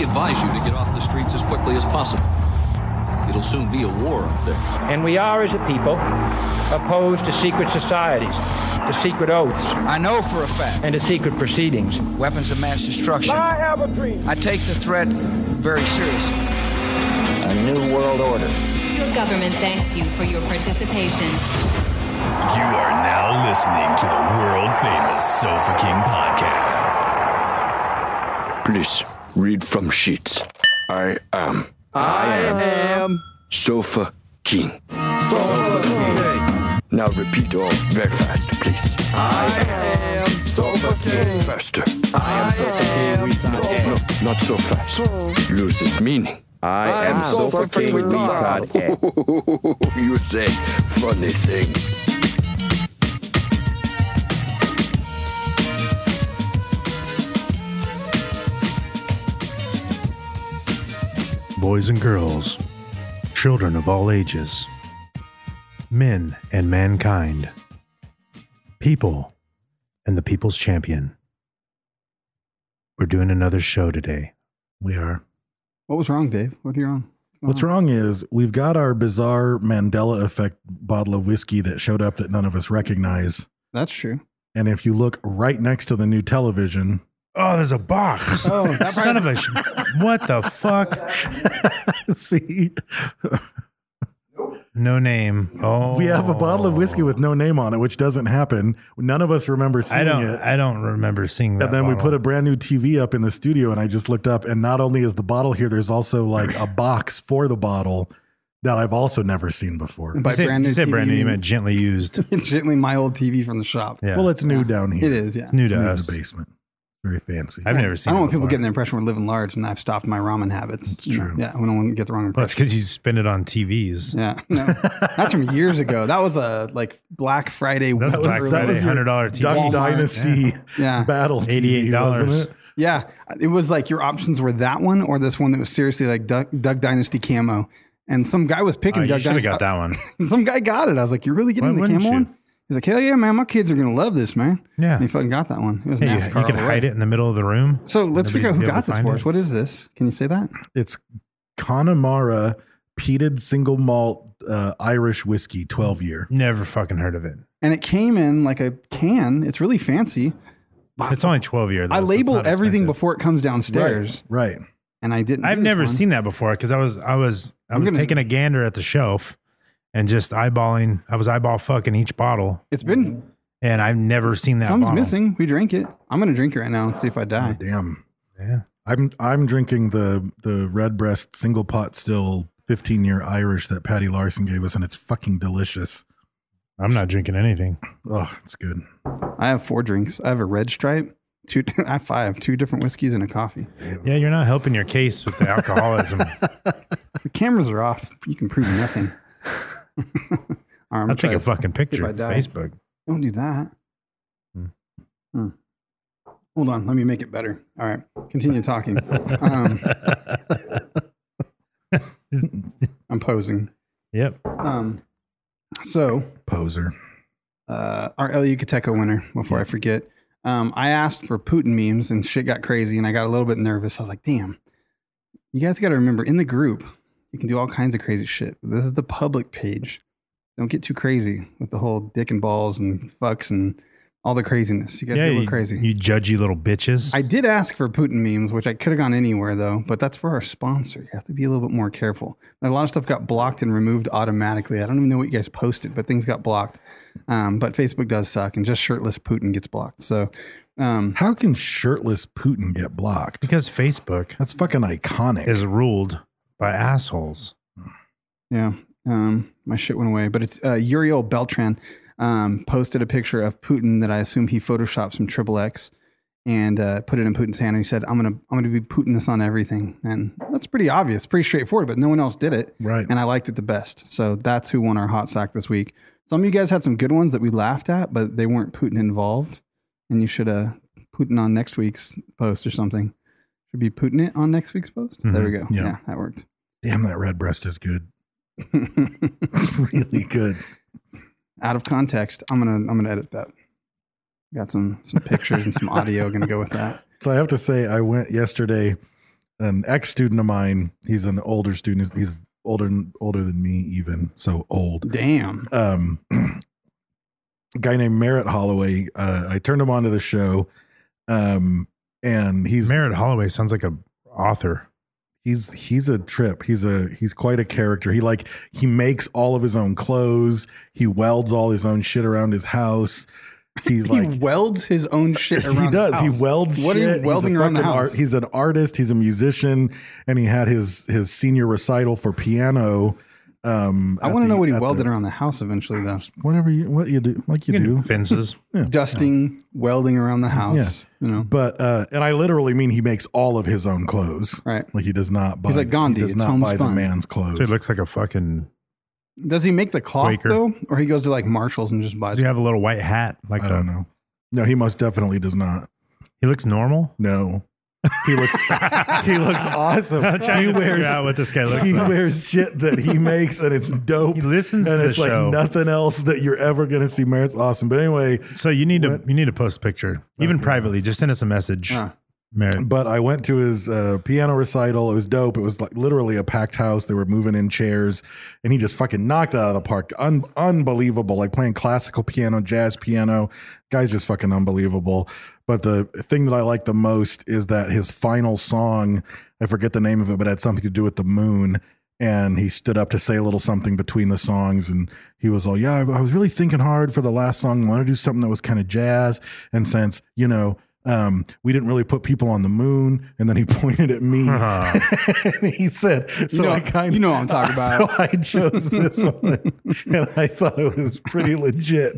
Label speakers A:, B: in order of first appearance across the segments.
A: advise you to get off the streets as quickly as possible. It'll soon be a war up there.
B: And we are, as a people, opposed to secret societies, to secret oaths.
C: I know for a fact.
B: And to secret proceedings.
C: Weapons of mass destruction.
B: I have a dream.
C: I take the threat very seriously.
D: A new world order.
E: Your government thanks you for your participation.
F: You are now listening to the world-famous Sofa King podcast.
G: Please, read from sheets. I am Sofa King.
H: Sofa King.
G: Now repeat all very fast, please.
H: I am Sofa King.
G: Faster.
H: I am Sofa King.
G: No, not so fast. Loses meaning.
H: I am Sofa King.
G: You say funny things.
I: Boys and girls, children of all ages, men and mankind, people and the people's champion. We're doing another show today.
J: We are.
K: What was wrong, Dave? What are you wrong?
J: What's wrong is we've got our bizarre Mandela effect bottle of whiskey that showed up that none of us recognize.
K: That's true.
J: And if you look right next to the new television...
I: Oh, there's a box.
K: Oh, that
I: son of a... What the fuck?
J: See?
I: No name. Oh.
J: We have a bottle of whiskey with no name on it, which doesn't happen. None of us remember seeing it.
I: I don't remember seeing that.
J: And then
I: bottle.
J: we put a brand new TV up in the studio, and I just looked up, and not only is the bottle here, there's also like a box for the bottle that I've also never seen before.
K: And by brand new,
I: you said
K: TV,
I: brand new, you meant gently used.
K: Gently my old TV from the shop.
I: Yeah.
J: Well, it's new down here.
K: It is, yeah.
I: It's new
J: It's
I: to
J: new
I: us.
J: to the basement. Very fancy.
I: I've never seen
K: I don't
I: it
K: want people
I: before.
K: getting the impression we're living large and I've stopped my ramen habits.
J: It's true.
K: Yeah, I don't want to get the wrong
I: Well, it's
K: impression.
I: because you spend it on TVs.
K: Yeah, no, that's from years ago. That was a like Black Friday.
I: That was Black
K: early-
I: Friday,
J: your
I: $100 TV.
J: Duck
K: Walmart,
J: Dynasty
K: yeah.
J: battle TV,
I: $88.
J: wasn't it?
K: Yeah, it was like your options were that one or this one that was seriously like Duck Dynasty camo. And some guy was picking
I: You
K: Duck
I: should have
K: Dynasty.
I: got that one.
K: And some guy got it. I was like, "You're really getting
I: Why
K: the
I: wouldn't
K: camo
I: you?
K: one?" He's like, "Hell yeah, man! My kids are gonna love this, man."
I: Yeah.
K: And he fucking got that one. It was
I: Hey, you
K: NASCAR.
I: can
K: all the way.
I: hide it in the middle of the room.
K: So let's figure out who got this for us.
I: It.
K: What is this? Can you say that?
J: It's Connemara peated single malt Irish whiskey, 12 year.
I: Never fucking heard of it.
K: And it came in like a can. It's really fancy.
I: It's only 12 year. Though,
K: I
I: so it's
K: label
I: not
K: everything
I: expensive.
K: before it comes downstairs.
J: Right.
K: And I didn't.
I: I've
K: do this
I: never
K: one.
I: seen that before because I was taking a gander at the shelf and just eyeballing. I was eyeball fucking each bottle,
K: It's been
I: and I've never seen that.
K: something's
I: bottle.
K: missing. We drank it. I'm gonna drink it right now and see if I die.
J: Damn.
I: Yeah.
J: I'm drinking the Redbreast single pot still 15-year Irish that Patty Larson gave us, and it's fucking delicious.
I: I'm not drinking anything.
J: Oh, it's good.
K: I have 4 drinks. I have a red stripe. I have 5. 2 different whiskeys and a coffee.
I: Yeah, you're not helping your case with the alcoholism.
K: The cameras are off. You can prove nothing. All right, I'm
I: I'll
K: gonna
I: take
K: try
I: a
K: this.
I: fucking
K: See if
I: picture
K: I
I: of
K: die.
I: Facebook.
K: Don't do that. Hold on. Let me make it better. All right. Continue talking. I'm posing.
I: Yep.
K: So
J: Poser.
K: our El Yucateco winner, before I forget, I asked for Putin memes and shit got crazy and I got a little bit nervous. I was like, damn, you guys got to remember in the group, you can do all kinds of crazy shit. This is the public page. Don't get too crazy with the whole dick and balls and fucks and all the craziness. You guys get a little crazy.
I: You judgy little bitches.
K: I did ask for Putin memes, which I could have gone anywhere though, but that's for our sponsor. You have to be a little bit more careful. A lot of stuff got blocked and removed automatically. I don't even know what you guys posted, but things got blocked. But Facebook does suck, and just shirtless Putin gets blocked. So,
J: how can shirtless Putin get blocked?
I: Because Facebook
J: That's fucking iconic.
I: is ruled by assholes.
K: yeah, my shit went away. But it's Uriel Beltran posted a picture of Putin that I assume he photoshopped some XXX and put it in Putin's hand. And he said, "I'm gonna be Putin this on everything." And that's pretty obvious, pretty straightforward. But no one else did it,
J: Right.
K: And I liked it the best. So that's who won our hot sack this week. Some of you guys had some good ones that we laughed at, but they weren't Putin involved. And you should Putin on next week's post or something. Should be Putin it on next week's post. There we go.
J: Yeah.
K: Yeah, that worked.
J: Damn, that Redbreast is good. It's really good.
K: Out of context, I'm gonna edit that. Got some pictures and some audio gonna go with that.
J: So I have to say, I went yesterday. an ex-student of mine. He's an older student. He's older than me, even so old.
K: Damn.
J: A guy named Merritt Holloway. I turned him on to the show, and he's
I: Merritt Holloway sounds like a author.
J: He's a trip. He's quite a character. He makes all of his own clothes. He welds all his own shit around his house. He
K: welds his own shit around
J: he does.
K: his house.
J: He welds
K: What
J: shit.
K: are you welding around the house?
J: He's an artist. He's a musician, and he had his senior recital for piano.
K: I want to know what he welded around the house eventually, though.
J: What you do, like you do.
I: Fences.
J: Yeah.
K: Dusting, welding around the house.
J: Yeah.
K: You know.
J: But and I literally mean he makes all of his own clothes.
K: Right.
J: Like he does not buy.
K: He's like Gandhi.
J: He does
K: It's
J: not buy the
K: homespun.
J: man's clothes.
I: So he looks like a fucking.
K: Does he make the cloth
I: Quaker.
K: though, or he goes to like Marshalls and just buys?
I: Does he have a little white hat? Like
J: I don't know. No, he most definitely does not.
I: He looks normal.
J: No. He looks awesome.
I: I'm trying
J: He
I: to figure
J: wears
I: out what this guy looks
J: he
I: like.
J: wears shit that he makes, and it's dope.
I: He listens
J: and
I: to the
J: it's
I: show.
J: like nothing else that you're ever going to see. Merritt's awesome. But anyway,
I: So you need to post a picture, even privately. Just send us a message. Merritt.
J: but I went to his piano recital. It was dope. It was like literally a packed house. They were moving in chairs, and he just fucking knocked it out of the park. Unbelievable. Like playing classical piano, jazz piano. Guy's just fucking unbelievable. But the thing that I like the most is that his final song, I forget the name of it, but it had something to do with the moon. And he stood up to say a little something between the songs. And he was all, yeah, I was really thinking hard for the last song. I wanted to do something that was kind of jazz. And since, we didn't really put people on the moon. And then he pointed at me and he said, I kind of,
K: you know what I'm talking about.
J: So I chose this one. And I thought it was pretty legit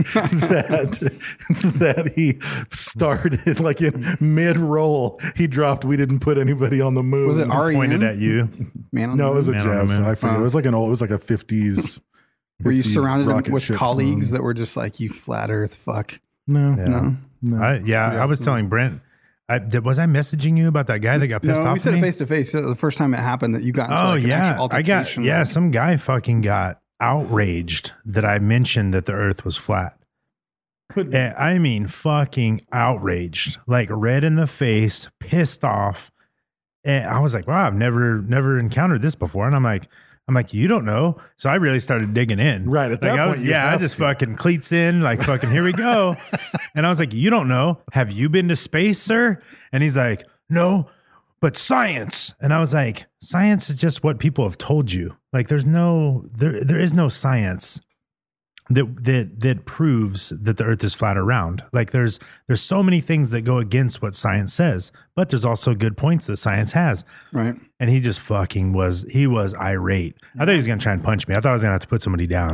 J: that he started like in mid roll. He dropped, we didn't put anybody on the moon.
K: Was it REM?
I: Pointed at you.
K: Man on the
J: No, it was a
K: Moon?
I: Man on the
J: jazz.
I: Moon.
J: I forget. It was like it was like a 50s.
K: Were you
J: 50s
K: surrounded
J: rocket
K: with
J: ship
K: colleagues
J: song.
K: that were just like, you flat earth fuck?
J: No.
K: No.
I: I was telling Brent. Was I messaging you about that guy that got pissed
K: No,
I: off?
K: we said
I: at
K: it
I: me?
K: face to face. The first time it happened that you got into
I: Oh
K: like an
I: yeah,
K: actual altercation.
I: some guy fucking got outraged that I mentioned that the Earth was flat. I mean, fucking outraged, like red in the face, pissed off. And I was like, wow, I've never encountered this before. And I'm like, you don't know. So I really started digging in.
J: Right, at that point, you
I: I
J: have
I: just
J: to.
I: fucking cleats in, like fucking here we go. And I was like, you don't know. Have you been to space, sir? And he's like, no, but science. And I was like, science is just what people have told you. Like there is no science that proves that the Earth is flat or round. Like there's so many things that go against what science says, but there's also good points that science has.
K: Right.
I: And he just fucking was irate. I thought he was going to try and punch me. I thought I was going to have to put somebody down.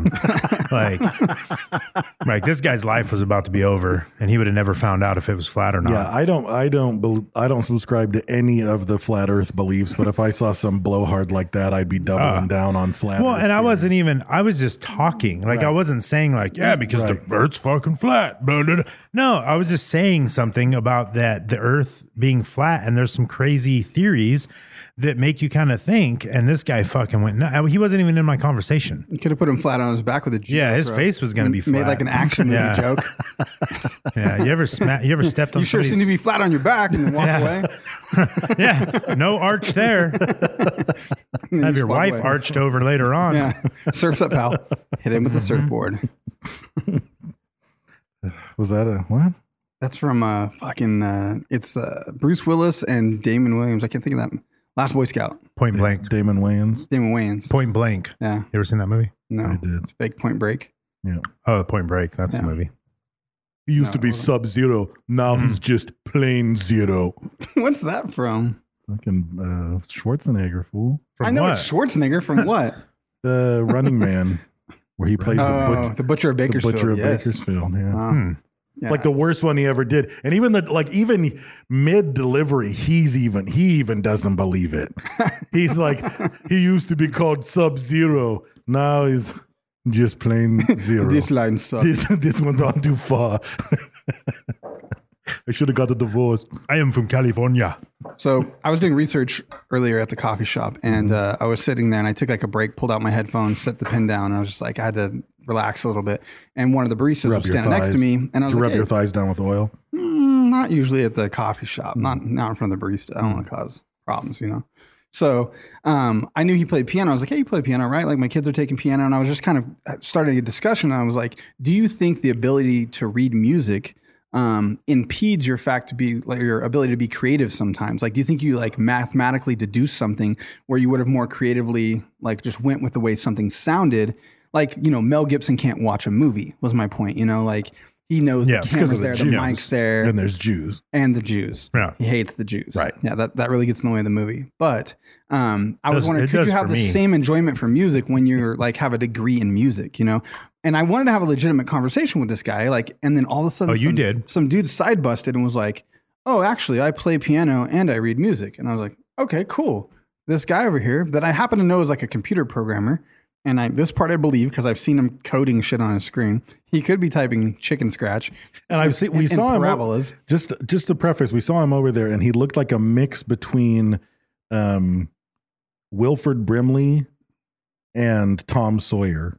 I: like this guy's life was about to be over and he would have never found out if it was flat or not.
J: Yeah, I don't subscribe to any of the flat Earth beliefs, but if I saw some blowhard like that, I'd be doubling down on flat
I: Well,
J: Earth.
I: and I was just talking. Like I wasn't saying like, yeah, because the Earth's fucking flat. Blah, blah, blah. No, I was just saying something about that the Earth being flat, and there's some crazy theories that make you kind of think. And this guy fucking went. No, he wasn't even in my conversation.
K: You could have put him flat on his back with a joke.
I: Yeah, his face was going to be flat.
K: Made like an action movie
I: Yeah.
K: joke.
I: Yeah, you ever stepped on?
K: You sure seem to be flat on your back and then walk away.
I: Yeah, no arch there.
K: You
I: Have
K: just
I: your
K: walk
I: wife
K: away.
I: arched over later on.
K: Yeah, surfs up, pal. Hit him with the surfboard.
J: Was that a what?
K: That's from it's Bruce Willis and Damon Williams. I can't think of that. Last Boy Scout.
I: Point blank.
J: Damon Wayans.
K: Damon Wayans.
I: Point blank.
K: Yeah.
I: You ever seen that movie?
K: No.
J: I did.
K: It's fake Point Break.
J: Yeah.
I: Oh, Point Break. That's the
K: Yeah.
I: movie.
J: He used to be Sub-Zero. Now he's just plain zero.
K: What's that from?
J: Fucking Schwarzenegger, fool.
K: I know it's Schwarzenegger from what?
J: The Running Man, where he plays
K: the Butcher of Bakersfield.
J: The Butcher of
K: yes.
J: Bakersfield. Yeah.
K: Wow.
J: It's like the worst one he ever did. And even even mid delivery, he even doesn't believe it. He's like, he used to be called Sub-Zero. Now he's just plain zero.
K: This line sucks.
J: This went on too far. I should have got a divorce.
I: I am from California.
K: So I was doing research earlier at the coffee shop, and I was sitting there, and I took like a break, pulled out my headphones, set the pen down, and I was just like, I had to relax a little bit. And one of the baristas was standing next to me, and I was
J: Did you
K: like,
J: rub
K: hey,
J: your thighs down with oil?
K: not usually at the coffee shop, not in front of the barista. I don't want to cause problems, you know. So I knew he played piano. I was like, hey, you play piano, right? Like my kids are taking piano. And I was just kind of starting a discussion. And I was like, do you think the ability to read music impedes your fact to be like your ability to be creative sometimes? Like, do you think you like mathematically deduce something where you would have more creatively like just went with the way something sounded? Like, you know, Mel Gibson can't watch a movie was my point, you know, like he knows the camera's there, the mic's there.
J: And there's Jews.
K: And the Jews.
I: Yeah.
K: He hates the Jews.
J: Right.
K: Yeah, that really gets in the way of the movie. But I was wondering, could you have the
I: me.
K: same enjoyment for music when you're like have a degree in music, you know? And I wanted to have a legitimate conversation with this guy, like, and then all of a sudden, some dude side busted and was like, "Oh, actually, I play piano and I read music." And I was like, "Okay, cool." This guy over here that I happen to know is like a computer programmer, and this part I believe because I've seen him coding shit on his screen. He could be typing chicken scratch.
J: And we saw him
K: parabolas.
J: Just to preface, we saw him over there, and he looked like a mix between Wilford Brimley and Tom Sawyer.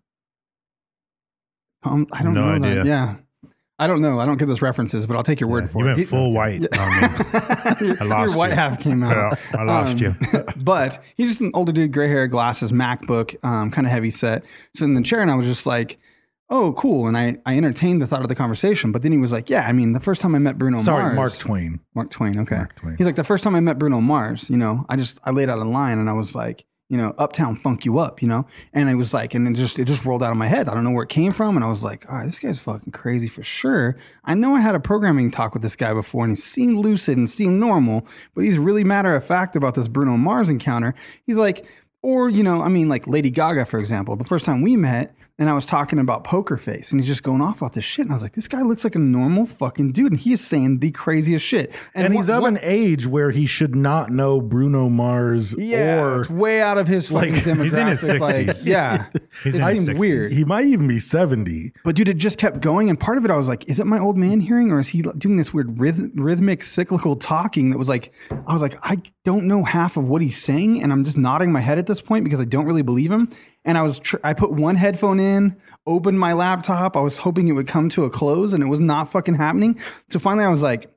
K: I don't know
I: idea.
K: that. Yeah. I don't know. I don't get those references, but I'll take your word for
I: you
K: it.
I: went full white on me. I lost
K: Your white
I: you.
K: half came out.
I: Yeah, I lost you.
K: But he's just an older dude, gray hair, glasses, MacBook, kind of heavy set. So in the chair, and I was just like, oh, cool. And I entertained the thought of the conversation. But then he was like, yeah, I mean, the first time I met Bruno Mars.
J: Mark Twain.
K: Mark Twain, okay.
J: Mark Twain.
K: He's like, the first time I met Bruno Mars, you know, I laid out a line and I was like, you know, Uptown Funk You Up, you know? And I was like, and it just rolled out of my head. I don't know where it came from. And I was like, all right, this guy's fucking crazy for sure. I know I had a programming talk with this guy before and he seemed lucid and seemed normal, but he's really matter of fact about this Bruno Mars encounter. He's like, or, you know, I mean, like Lady Gaga, for example, the first time we met, and I was talking about Poker Face, and he's just going off about this shit. And I was like, this guy looks like a normal fucking dude, and he is saying the craziest shit.
J: And he's of an age where he should not know Bruno Mars.
K: Yeah,
J: or
K: it's way out of his fucking demographic.
I: He's in his 60s.
K: Like, yeah,
I: He's
K: it
I: in his
K: seemed
I: 60s.
K: weird.
J: He might even be 70.
K: But dude, it just kept going. And part of it, I was like, is it my old man hearing, or is he doing this weird rhythmic cyclical talking that was like, I was like, I don't know half of what he's saying. And I'm just nodding my head at this point because I don't really believe him. And I put one headphone in, opened my laptop. I was hoping it would come to a close, and it was not fucking happening. So finally I was like,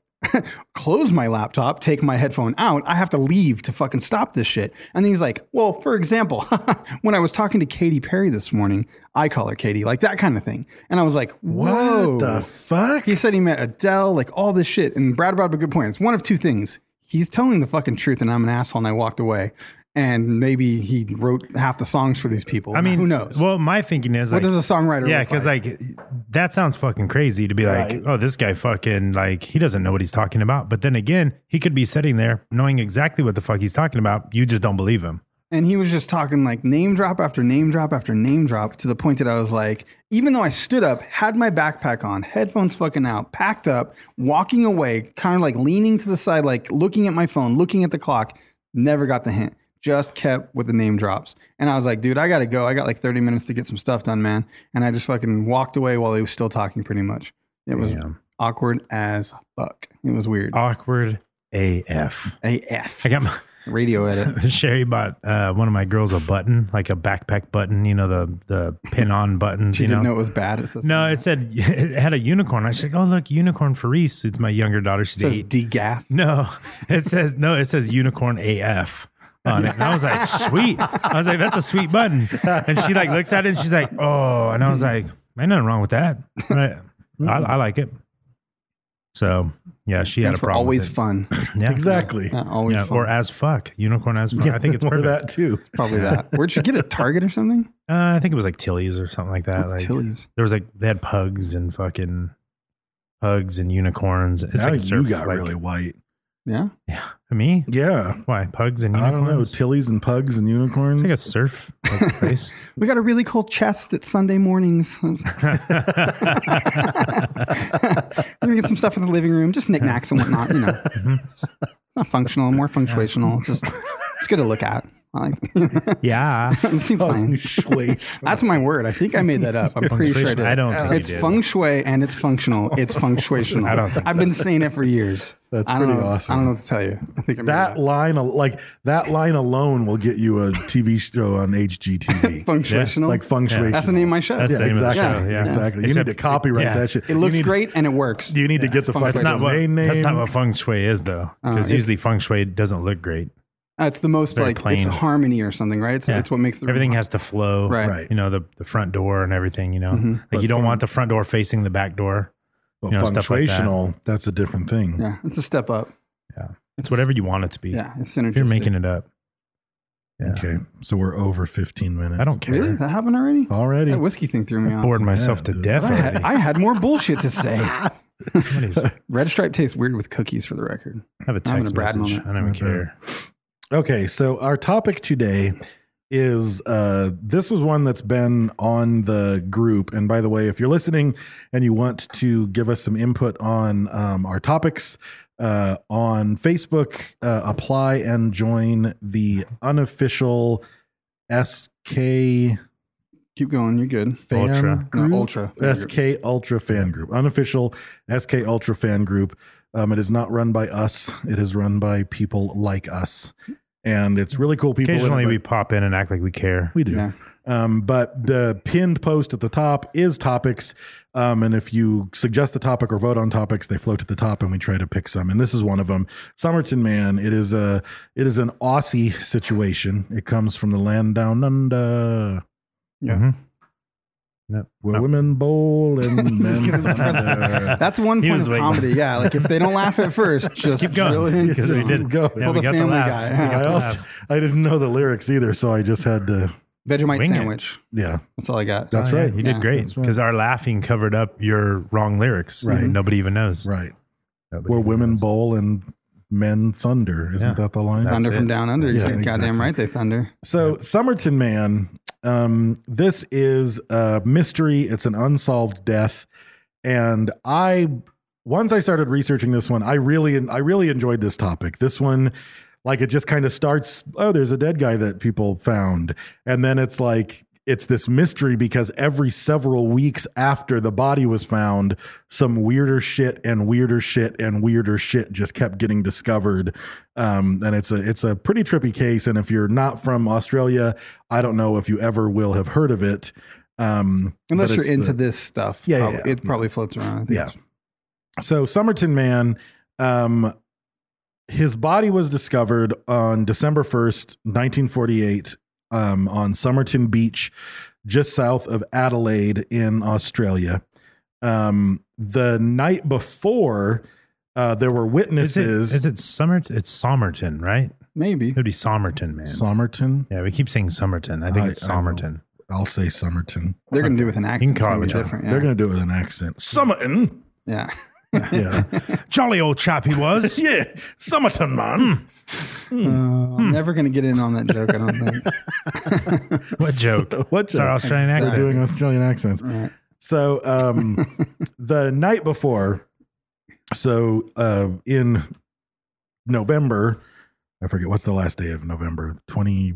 K: close my laptop, take my headphone out. I have to leave to fucking stop this shit. And then he's like, well, for example, when I was talking to Katy Perry this morning, I call her Katy, like that kind of thing. And I was like, whoa.
J: What the fuck?
K: He said he met Adele, like all this shit. And Brad brought up a good point. It's one of two things. He's telling the fucking truth and I'm an asshole and I walked away. And maybe he wrote half the songs for these people.
I: I mean,
K: who knows?
I: Well, my thinking is,
K: what
I: like,
K: does a songwriter
I: yeah,
K: look
I: because like that sounds fucking crazy to be like, oh, this guy fucking like he doesn't know what he's talking about. But then again, he could be sitting there knowing exactly what the fuck he's talking about. You just don't believe him.
K: And he was just talking like name drop after name drop after name drop to the point that I was like, even though I stood up, had my backpack on, headphones fucking out, packed up, walking away, kind of like leaning to the side, like looking at my phone, looking at the clock, never got the hint. Just kept with the name drops. And I was like, dude, I got to go. I got like 30 minutes to get some stuff done, man. And I just fucking walked away while he was still talking pretty much. It was awkward as fuck. It was weird.
I: Awkward AF.
K: AF.
I: I got my
K: radio edit.
I: Sherry bought one of my girls a button, like a backpack button, you know, the pin-on buttons.
K: She
I: you
K: didn't
I: know
K: it was bad. It says
I: no, it said it had a unicorn. I said, oh, look, unicorn for Reese. It's my younger daughter. She's
K: it says
I: 8.
K: DGAF.
I: No, it says unicorn AF. On it. And I was like, sweet. I was like, that's a sweet button. And she like looks at it and she's like, oh. And I was like, ain't nothing wrong with that. Right? I like it. So yeah, she had a problem.
K: Always
I: with it.
K: fun.
I: Yeah,
K: exactly. Yeah, always fun.
I: Or as fuck, unicorn as fuck.
J: Yeah,
I: I think it's perfect.
J: that too.
K: Probably that. Where'd you get it? Target or something?
I: I think it was like Tilly's or something like that.
K: What's
I: like,
K: Tilly's?
I: There was like they had pugs and fucking pugs and unicorns. It's
J: now
I: like
J: you got really white.
K: Yeah.
I: Yeah. Me?
J: Yeah.
I: Why? Pugs and
J: I
I: unicorns?
J: don't know. Tillies and pugs and unicorns.
I: It's like a surf place.
K: We got a really cool chest at Sunday mornings. We're gonna get some stuff in the living room, just knickknacks and whatnot. You know, It's not functional, more functional. It's just it's good to look at. I like,
I: yeah,
K: it seems fine. That's my word. I think I made that up. I'm pretty sure I did.
I: I don't think
K: it's
I: you did.
K: feng shui and it's functional. It's functional.
I: I don't think
K: I've been saying it for years.
J: That's
K: I don't
J: pretty
K: know.
J: awesome.
K: I don't know what to tell you. I think I made
J: that line, that line alone, will get you a TV show on HGTV.
K: Functional,
J: like feng shui.
K: That's the name of my show.
I: That's the name
J: exactly.
I: of the show. Yeah,
J: exactly. You
I: Except-
J: need to copyright
I: yeah.
J: that shit.
K: It looks great and it works.
J: You need to get the
K: feng
J: fucking
K: shui.
I: That's not what
J: domain name.
I: that's not what feng shui is though, because usually feng shui doesn't look great.
K: It's the most
I: Very
K: like
I: plain.
K: it's harmony or something, right? It's what makes the
I: everything has to flow.
K: Right.
I: You know, the front door and everything, you know. Like
J: But
I: you don't
J: from-
I: want the front door facing the back door.
J: Well,
I: You know, stuff like that.
J: functional, that's a different thing.
K: Yeah, it's a step up.
I: Yeah. It's whatever you want it to be.
K: Yeah, it's
I: If you're
K: synergistic.
I: making it up. Yeah.
J: Okay, so we're over 15 minutes.
I: I don't care.
K: Really? That happened already?
J: Already?
K: That whiskey thing threw me off.
I: Bored myself
J: Yeah,
I: to
J: dude.
I: death already.
K: I had more bullshit to say.
I: Somebody's-
K: Red Stripe tastes weird with cookies, for the record.
I: I have a
K: I'm having
I: text
K: a Brad
I: message.
K: moment.
I: I don't even care.
J: Okay, so our topic today is this was one that's been on the group. And by the way, if you're listening and you want to give us some input on our topics on Facebook, apply and join the unofficial SK
K: Keep going. You're good.
J: fan
I: Ultra.
J: group.
K: No, Ultra.
J: SK Ultra fan group. Unofficial SK Ultra fan group. It is not run by us. It is run by people like us. And it's really cool people. in it,
I: Occasionally
J: but
I: we pop in and act like we care.
J: we do.
K: Yeah.
J: But the pinned post at the top is topics. And if you suggest the topic or vote on topics, they float to the top and we try to pick some. And this is one of them. Somerton Man. It is an Aussie situation. It comes from the land down under.
K: Yeah.
I: Mhm. Nope.
J: Where
I: Nope.
J: women bowl and men thunder.
K: That's one
I: He
K: point
I: was
K: of
I: waiting.
K: comedy. Yeah, like if they don't laugh at first, just
I: keep going,
K: drill it in,
I: because
K: just
I: we did.
J: go.
I: Yeah,
K: pull
I: we
K: the
I: got the
K: Family
I: laugh.
K: Guy.
I: We got
J: I
I: the
J: also
I: laugh.
J: I didn't know the lyrics either, so I just had to.
K: Vegemite
I: Wing it.
K: sandwich.
J: Yeah,
K: That's all I got.
J: That's
I: Oh, yeah,
J: right.
I: You did
K: Yeah,
I: great
J: that's right.
I: because our laughing covered up your wrong lyrics.
J: Right.
I: Nobody even knows.
J: right.
I: Nobody
J: Where
I: even
J: women
I: knows.
J: bowl and men thunder. Isn't
I: Yeah.
J: that the line?
I: That's
K: Thunder from
I: it.
K: down under.
J: Yeah,
K: Yeah, goddamn
J: exactly.
K: right they thunder.
J: So Somerton Man, this is a mystery. It's an unsolved death, and once I started researching this one, I really enjoyed this topic. This one, like, it just kind of starts. Oh, there's a dead guy that people found, and then it's like it's this mystery because every several weeks after the body was found, some weirder shit and weirder shit and weirder shit just kept getting discovered. And it's a pretty trippy case. And if you're not from Australia, I don't know if you ever will have heard of it. But
K: Unless you're
J: it's
K: into this stuff.
J: Yeah,
K: probably,
J: yeah.
K: it probably floats around. I think
J: Yeah. So Somerton Man, his body was discovered on December 1st, 1948, on Somerton Beach, just south of Adelaide in Australia. The night before, there were witnesses.
I: Is it Somerton? It's Somerton, right?
K: Maybe.
I: It would be Somerton, man.
J: Somerton?
I: Yeah, we keep saying Somerton. I think it's
J: I know.
I: Somerton.
J: I'll say Somerton.
K: They're going to do it with an accent.
I: call
K: It's
I: it
K: gonna be
I: what you
K: different. Yeah.
J: They're going to do it with an accent. Somerton?
K: yeah.
J: Yeah.
I: Jolly old chap he was.
J: Yeah. Somerton, man.
K: I'm never going to get in on that joke, I don't think.
I: What joke?
J: What
I: It's our
J: joke?
I: Australian
J: We're
I: accent.
J: doing Australian accents.
K: Right.
J: So the night before, in November, I forget what's the last day of November,
I: 9th?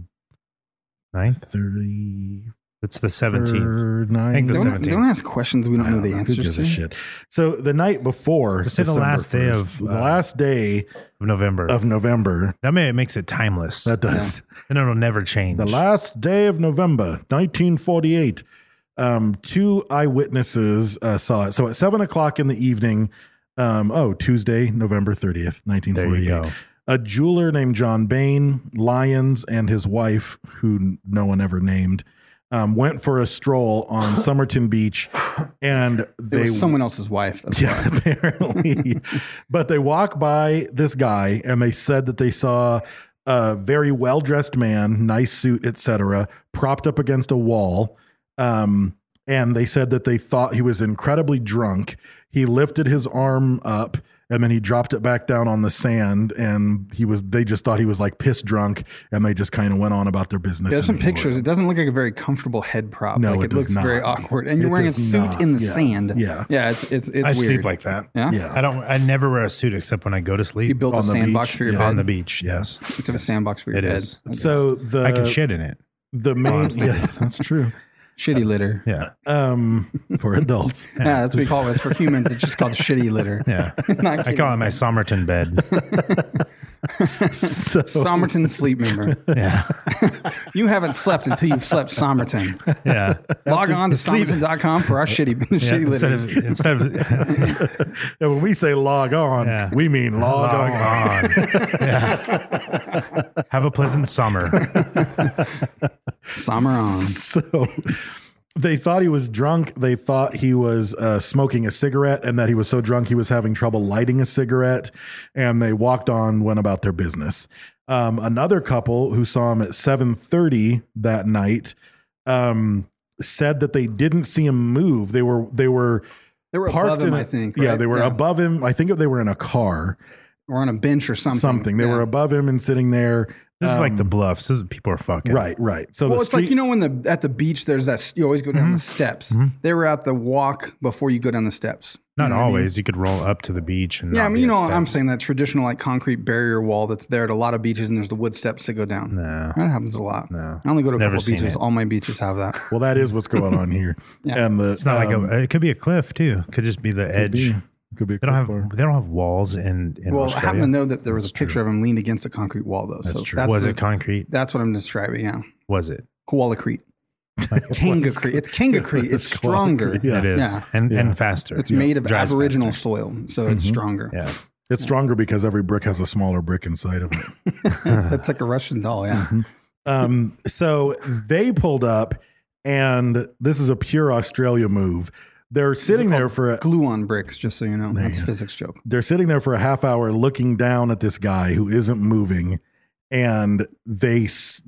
J: 30.
I: It's the 17th. I think the
K: Don't,
I: 17th.
K: don't ask questions we don't know the
J: Who
K: answers
J: gives
K: to.
J: a shit? So the night before,
I: Just say the
J: December
I: last day
J: 1st,
I: of,
J: the last day
I: Of November.
J: of November.
I: That makes it timeless.
J: That does.
I: And it'll never change.
J: The last day of November, 1948. Two eyewitnesses saw it. So at 7:00 in the evening, Tuesday, November 30th,
I: There you
J: 1948.
I: go.
J: A jeweler named John Bain Lyons and his wife, who no one ever named, went for a stroll on Somerton Beach, and
K: It
J: they
K: was someone else's wife. That's
J: yeah,
K: why.
J: apparently. But they walked by this guy and they said that they saw a very well-dressed man, nice suit, etc., propped up against a wall. And they said that they thought he was incredibly drunk. He lifted his arm up and then he dropped it back down on the sand, and they just thought he was like piss drunk, and they just kind of went on about their business.
K: There's some
J: and ignored
K: pictures.
J: him.
K: It doesn't look like a very comfortable head prop.
J: No,
K: like,
J: it
K: it
J: does
K: looks very
J: not.
K: awkward. And you're
J: It
K: wearing a
J: does
K: suit
J: not.
K: in the
J: Yeah.
K: sand.
J: Yeah.
K: Yeah, it's
I: I
K: weird.
I: sleep like that.
K: Yeah?
J: Yeah.
I: I never wear a suit except when I go to sleep.
K: You built a
J: On the
K: sandbox
J: beach,
K: for your
J: yeah.
K: bed.
I: on the beach. Yes.
K: It's a sandbox for your
I: It
K: bed.
I: is.
J: So
I: I can shit in it.
J: The main, yeah, that's true.
K: Shitty litter.
I: Yeah.
J: For adults.
K: Yeah, that's what we call it. For humans, it's just called shitty litter.
I: Yeah.
K: Not
I: I
K: kidding.
I: call it my Somerton bed.
J: So,
K: Somerton sleep member.
I: Yeah.
K: You haven't slept until you've slept Somerton.
I: Yeah.
K: Log on to
I: sleep-
K: Somerton.com for our shitty
I: Yeah,
K: litter.
I: instead of
J: yeah, when we say log on,
I: Yeah.
J: we mean log on.
I: Yeah. Have a pleasant summer.
K: Summer on.
J: So they thought he was drunk. They thought he was smoking a cigarette and that he was so drunk he was having trouble lighting a cigarette. And they walked on, went about their business. Another couple who saw him at 7:30 that night said that they didn't see him move. They were parked
K: above him,
J: in
K: I think.
J: Yeah,
K: right?
J: they were above him. I think they were in a car.
K: Or on a bench or something.
J: They
K: Yeah.
J: were above him and sitting there.
I: This is like the Bluffs. This is, people are fucking.
J: Right. So
K: Well,
J: the
K: it's like, when at the beach, there's that, you always go down the steps. They were at the walk before you go down the steps.
I: Not
K: You know what I mean?
I: always. You could roll up to the beach and
K: Yeah,
I: not
K: I mean,
I: be
K: you
I: at
K: know, I'm
I: steps.
K: saying that traditional like concrete barrier wall that's there at a lot of beaches, and there's the wood steps that go down.
I: No.
K: That happens a lot.
I: No.
K: I only go to a
I: Never
K: couple
I: seen
K: beaches.
I: it.
K: All my beaches have that.
J: Well, that is what's going on here.
K: Yeah.
J: And
I: It's not like it could be a cliff too. Could just be the edge.
J: Could be.
I: They don't have walls in
K: Well,
I: Australia.
K: I happen to know that there was a picture of him leaned against a concrete wall, though.
J: That's
K: so
J: true.
I: Was
K: the-
I: it concrete?
K: That's what I'm describing. Yeah,
I: Was it?
K: Koalacrete. Kangacrete. It's Kangacrete. It's stronger.
J: Yeah.
I: It is.
K: Yeah.
I: And faster.
K: It's made of
I: Dries
K: Aboriginal
I: faster.
K: soil, so it's stronger.
I: Yeah.
J: It's stronger because every brick has a smaller brick inside of it.
K: That's like a Russian doll. Yeah.
J: So they pulled up, and this is a pure Australia move. They're sitting there for
K: glue on bricks, just so you know. That's a physics joke.
J: They're sitting there for a half hour looking down at this guy who isn't moving. And they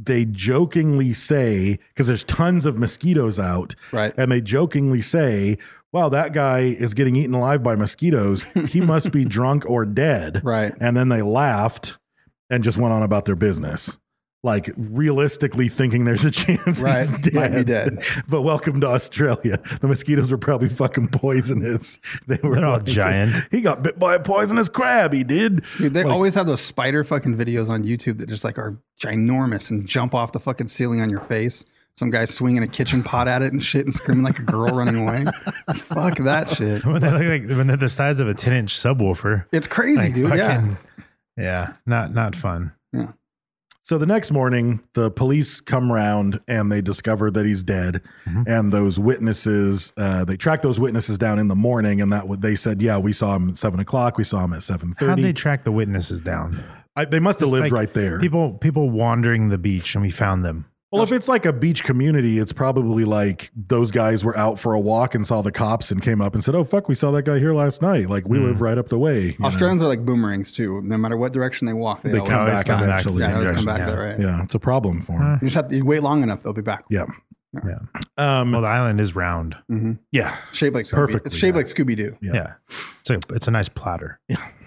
J: jokingly say, because there's tons of mosquitoes out,
K: Right.
J: and they jokingly say, wow, that guy is getting eaten alive by mosquitoes. He must be drunk or dead.
K: Right.
J: And then they laughed and just went on about their business. Like realistically thinking there's a chance
K: Right.
J: he's dead.
K: Might be dead.
J: But welcome to Australia. The mosquitoes were probably fucking poisonous. They're
I: all giant.
J: He got bit by a poisonous crab. He did.
K: Dude, they
J: Like,
K: always have those spider fucking videos on YouTube that just like are ginormous and jump off the fucking ceiling on your face. Some guy swinging a kitchen pot at it and shit and screaming like a girl running away. Fuck that shit.
I: When they look like when they're the size of a 10-inch subwoofer.
K: It's crazy,
I: Like
K: dude.
I: fucking- Yeah. Not fun.
K: Yeah.
J: So the next morning, the police come round and they discover that he's dead. And those witnesses, they track those witnesses down in the morning, and they said, yeah, we saw him at 7 o'clock. We saw him at 7:30.
I: How'd they track the witnesses down?
J: They must have
I: Just
J: lived
I: like
J: right there.
I: People wandering the beach and we found them.
J: Well, if it's like a beach community, it's probably like those guys were out for a walk and saw the cops and came up and said, oh, fuck, we saw that guy here last night. Like, we live right up the way. you know?
K: Australians are like boomerangs too. No matter what direction they walk, they
J: They
K: always
J: come
I: always
J: back
I: come back
J: eventually.
I: to the
K: yeah, they always come back
I: direction,
K: there, right?
J: Yeah, it's a problem for them.
K: You just have to you wait long enough, they'll be back.
J: Yeah.
I: Yeah. Well, the island is round.
J: Yeah.
K: Shaped like Scooby.
J: Perfectly,
K: It's shaped
J: yeah.
K: like Scooby Doo.
I: Yeah. It's a nice platter.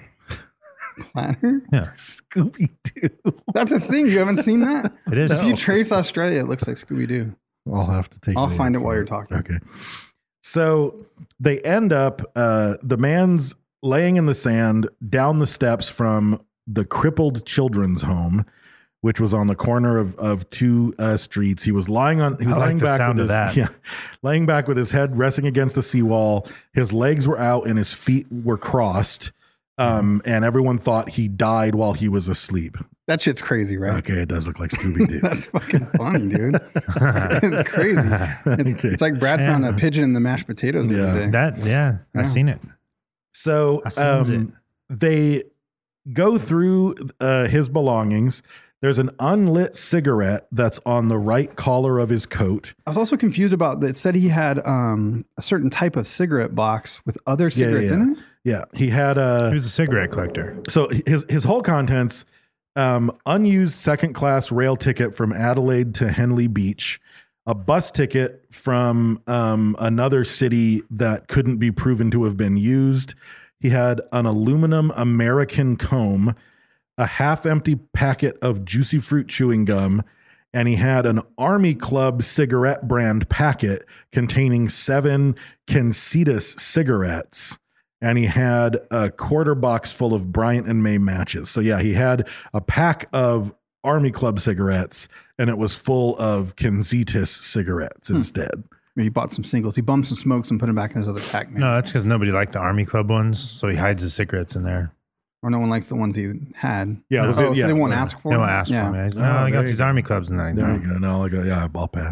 K: Platter?
I: Yeah.
J: Scooby Doo.
K: That's a thing. You haven't seen that?
I: It is.
K: If you trace Australia, it looks like Scooby Doo.
J: I'll have to take
K: I'll
J: your
K: find
J: word
K: it while
J: for
K: you're talking.
J: Okay. So they end up, the man's laying in the sand down the steps from the crippled children's home, which was on the corner of two streets. He was lying
I: like
J: laying
I: the
J: back
I: sound
J: with
I: of
J: his,
I: that.
J: laying back with his head resting against the seawall. His legs were out and his feet were crossed. And everyone thought he died while he was asleep.
K: That shit's crazy, right?
J: Okay, it does look like Scooby Doo.
K: That's fucking funny, dude. It's crazy. It's like Brad found a pigeon in the mashed potatoes the other day.
I: I've seen it.
J: So
I: I seen it.
J: they go through his belongings. There's an unlit cigarette that's on the right collar of his coat.
K: I was also confused about that. It said he had a certain type of cigarette box with other cigarettes in it.
J: Yeah, he had
I: He was a cigarette collector.
J: So his whole contents: unused second class rail ticket from Adelaide to Henley Beach, a bus ticket from another city that couldn't be proven to have been used. He had an aluminum American comb, a half-empty packet of Juicy Fruit chewing gum, and he had an Army Club cigarette brand packet containing 7 Kensitas cigarettes. And he had a quarter box full of Bryant and May matches. So yeah, he had a pack of Army Club cigarettes, and it was full of Kensitas cigarettes instead.
K: Maybe he bought some singles. He bummed some smokes and put them back in his other pack, man.
I: No, that's because nobody liked the Army Club ones, so he hides his cigarettes in there.
K: Or no one likes the ones he had.
J: Yeah,
K: Oh,
J: was
K: so
J: it? Yeah,
K: they won't
J: yeah.
K: ask for
I: They
K: them?
I: won't ask for them. He's like,
J: Oh,
I: I
J: there
I: got
J: you
I: these
J: go.
I: Army Clubs, and
J: There you go. No, I'll pass.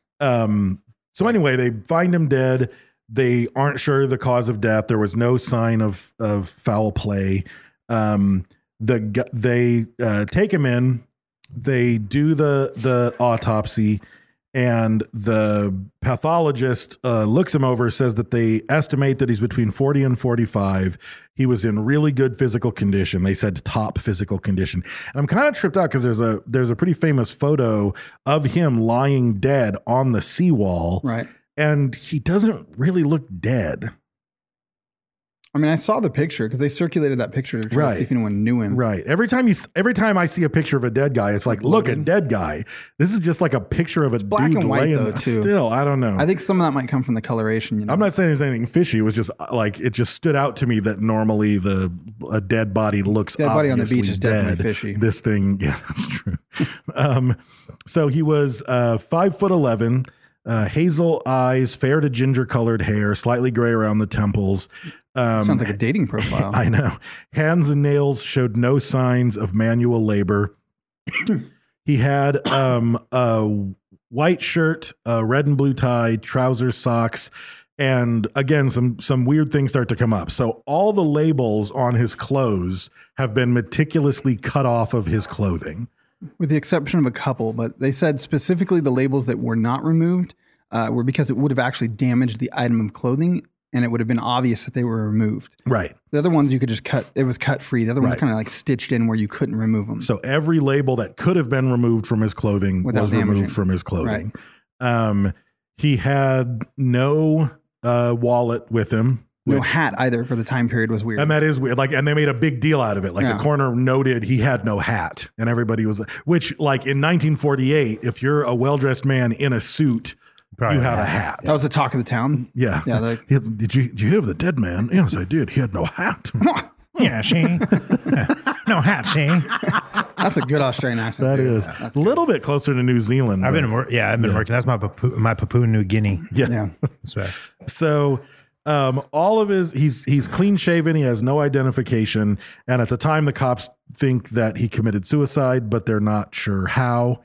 J: So anyway, they find him dead. They aren't sure the cause of death. There was no sign of foul play. They take him in. they do the autopsy, and the pathologist looks him over, says that they estimate that he's between 40 and 45. He was in really good physical condition. They said top physical condition. And I'm kind of tripped out because there's a pretty famous photo of him lying dead on the seawall.
K: Right.
J: And he doesn't really look dead.
K: I mean, I saw the picture because they circulated that picture to try to see if anyone knew him.
J: Right. Every time I see a picture of a dead guy, it's like, look, a dead guy. This is just like a picture of a
K: Black
J: dude
K: and white,
J: laying
K: though, too.
J: Still, I don't know.
K: I think some of that might come from the coloration. You know?
J: I'm not saying there's anything fishy. It was just like, it just stood out to me that normally a dead body looks
K: dead body on the beach is
J: dead.
K: definitely fishy.
J: This thing, yeah, that's true. So he was 5'11", hazel eyes, fair to ginger colored hair, slightly gray around the temples.
K: Sounds like a dating profile.
J: I know. Hands and nails showed no signs of manual labor. He had a white shirt, a red and blue tie, trousers, socks, and again, some weird things start to come up. So all the labels on his clothes have been meticulously cut off of his clothing.
K: With the exception of a couple, but they said specifically the labels that were not removed were because it would have actually damaged the item of clothing, and it would have been obvious that they were removed.
J: Right.
K: The other ones you could just cut. It was cut free. The other ones kind of like stitched in where you couldn't remove them.
J: So every label that could have been removed from his clothing was removed from his clothing.
K: Right.
J: He had no wallet with him.
K: No hat either for the time period was weird.
J: And that is weird. Like, and they made a big deal out of it. Like the coroner noted he had no hat, and everybody was, which like in 1948, if you're a well-dressed man in a suit,
I: Probably
J: you have a hat.
K: That was the talk of the town.
J: Yeah.
K: Yeah.
J: Did you hear of the dead man? Yes, I did. He had no hat.
I: Yeah, she. No hat, she.
K: That's a good Australian accent.
J: That is. That's a little bit closer to New Zealand.
I: I've been working. That's my Papua New Guinea.
J: Yeah.
I: That's right.
J: So all of his, he's clean shaven. He has no identification. And at the time, the cops think that he committed suicide, but they're not sure how.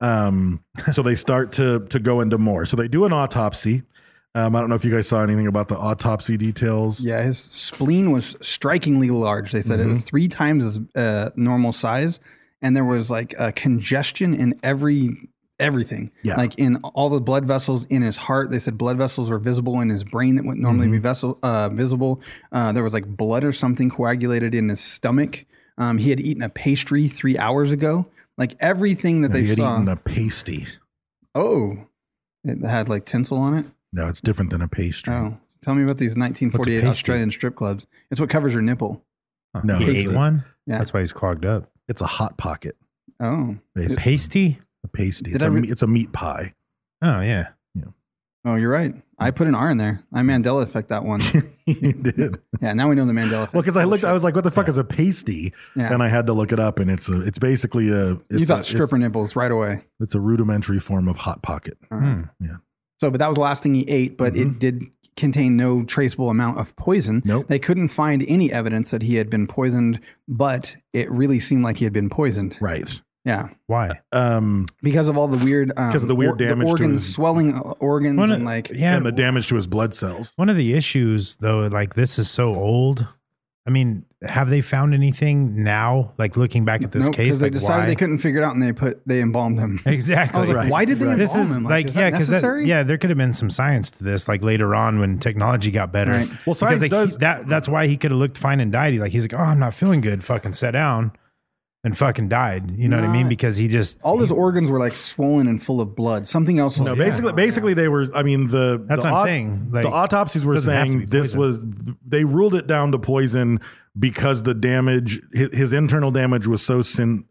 J: So they start to go into more. So they do an autopsy. I don't know if you guys saw anything about the autopsy details.
K: Yeah, his spleen was strikingly large. They said it was 3 times as normal size, and there was like a congestion in everything.
J: Yeah.
K: Like in all the blood vessels in his heart. They said blood vessels were visible in his brain that wouldn't normally be visible. There was like blood or something coagulated in his stomach. He had eaten a pastry 3 hours ago. Like everything that they saw.
J: He had eaten a pasty.
K: Oh, it had like tinsel on it?
J: No, it's different than a pastry.
K: Oh, tell me about these 1948 Australian strip clubs. It's what covers your nipple.
J: No,
I: he ate one?
K: Yeah.
I: That's why he's clogged up.
J: It's a hot pocket.
K: Oh.
J: Basically.
I: Pasty?
J: A pasty.
K: Did
J: It's a meat pie.
I: Oh, yeah.
K: Oh, you're right. I put an R in there. I Mandela effect that one.
J: You did.
K: Yeah, now we know the Mandela effect.
J: Well, because I was like, what the fuck is a pasty?
K: Yeah.
J: And I had to look it up, and it's basically
K: you thought stripper nipples right away.
J: It's a rudimentary form of hot pocket. Yeah.
K: So, but that was the last thing he ate, but it did contain no traceable amount of poison.
J: Nope.
K: They couldn't find any evidence that he had been poisoned, but it really seemed like he had been poisoned.
J: Right.
K: Yeah.
I: Why?
K: Because of all the weird,
J: because of the weird damage
K: organs,
J: to his
K: swelling organs, and like
J: and the damage to his blood cells.
I: One of the issues, though, like this is so old. I mean, have they found anything now? Like looking back at this case,
K: because they
I: like
K: decided
I: why?
K: they couldn't figure it out, and they embalmed him.
I: Exactly.
K: I was like, why did they
I: This
K: embalm
I: is
K: him?
I: like
K: is that
I: because
K: necessary?
I: there could have been some science to this, like later on when technology got better.
K: Right.
J: Well, science
I: Because,
J: does
I: that's why he could have looked fine and died. He's like, oh, I'm not feeling good. Fucking sat down and fucking died. You know what I mean? Because he just
K: all his organs were like swollen and full of blood. Something else was
J: basically they were. I mean,
I: That's what I'm saying. Like,
J: the autopsies were
I: doesn't have to
J: saying
I: be
J: this
I: poison.
J: they ruled it down to poison because the damage, his internal damage was so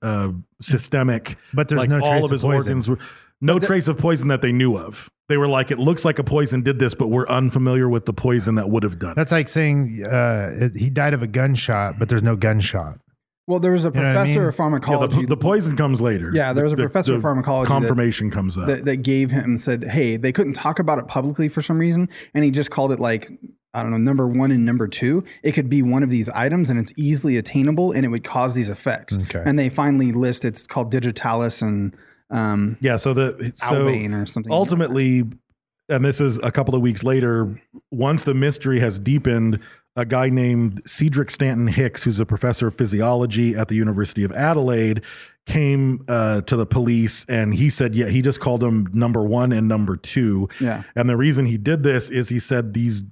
J: systemic.
I: But there's
J: like
I: no
J: all
I: trace
J: of his
I: of poison.
J: organs were trace of poison that they knew of. They were like, it looks like a poison did this, but we're unfamiliar with the poison that would have done.
I: That's like saying he died of a gunshot, but there's no gunshot.
K: Well, there was a
I: You know what I
K: professor
I: mean?
K: of pharmacology.
J: the poison comes later.
K: Yeah, there was a professor of pharmacology
J: Confirmation comes up.
K: that gave him said, hey, they couldn't talk about it publicly for some reason, and he just called it like, I don't know, number 1 and number 2. It could be one of these items, and it's easily attainable, and it would cause these effects.
I: Okay.
K: And they finally list it's called digitalis and
J: Yeah, so
K: Albain or something.
J: ultimately, and this is a couple of weeks later, once the mystery has deepened, a guy named Cedric Stanton Hicks, who's a professor of physiology at the University of Adelaide, came to the police, and he said, yeah, he just called them number 1 and number 2.
K: Yeah.
J: And the reason he did this is he said these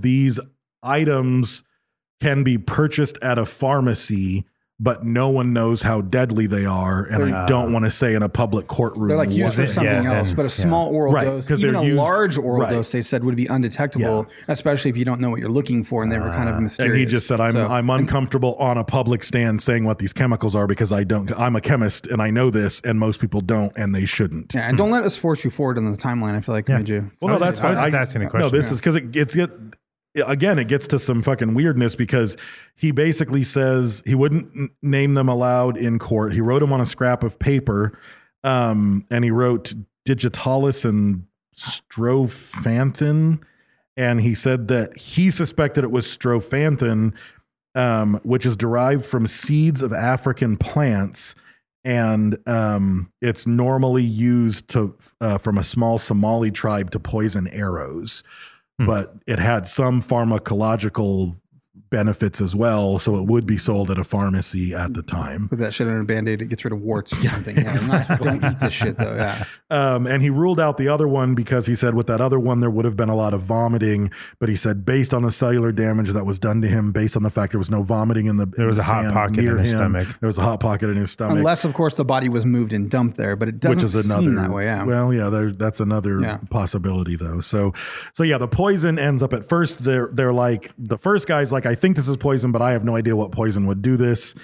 J: items can be purchased at a pharmacy, but no one knows how deadly they are, and I don't want to say in a public courtroom.
K: They're like used for something else, but a small oral
J: Right,
K: dose,
J: 'cause
K: even
J: they're
K: a
J: used-
K: large oral
J: right.
K: dose, they said would be undetectable, especially if you don't know what you're looking for, and they were kind of mysterious.
J: And he just said,
K: So-
J: I'm uncomfortable on a public stand saying what these chemicals are because I'm a chemist and I know this, and most people don't, and they shouldn't.
K: Yeah, and don't let us force you forward on the timeline. I feel like we made you.
J: Well, no, that's fine.
I: I was just asking a question.
J: No, this is because it gets to some fucking weirdness, because he basically says he wouldn't name them aloud in court. He wrote them on a scrap of paper, and he wrote digitalis and strophanthin, and he said that he suspected it was strophanthin, which is derived from seeds of African plants. And it's normally used from a small Somali tribe to poison arrows. But it had some pharmacological benefits as well, so it would be sold at a pharmacy at the time.
K: Put that shit on a Band-Aid, it gets rid of warts or something. Yeah, don't eat this shit though. Yeah.
J: And he ruled out the other one because he said with that other one there would have been a lot of vomiting, but he said based on the cellular damage that was done to him, based on the fact there was no vomiting there
I: was a hot pocket in his stomach.
J: There was a hot pocket in his stomach.
K: Unless, of course, the body was moved and dumped there, but it doesn't seem that way. Yeah.
J: Well, yeah, that's another possibility though. So yeah, the poison ends up at first. They're like, the first guy's like, I think this is poison, but I have no idea what poison would do this.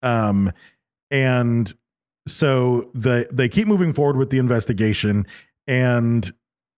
J: And so they keep moving forward with the investigation, and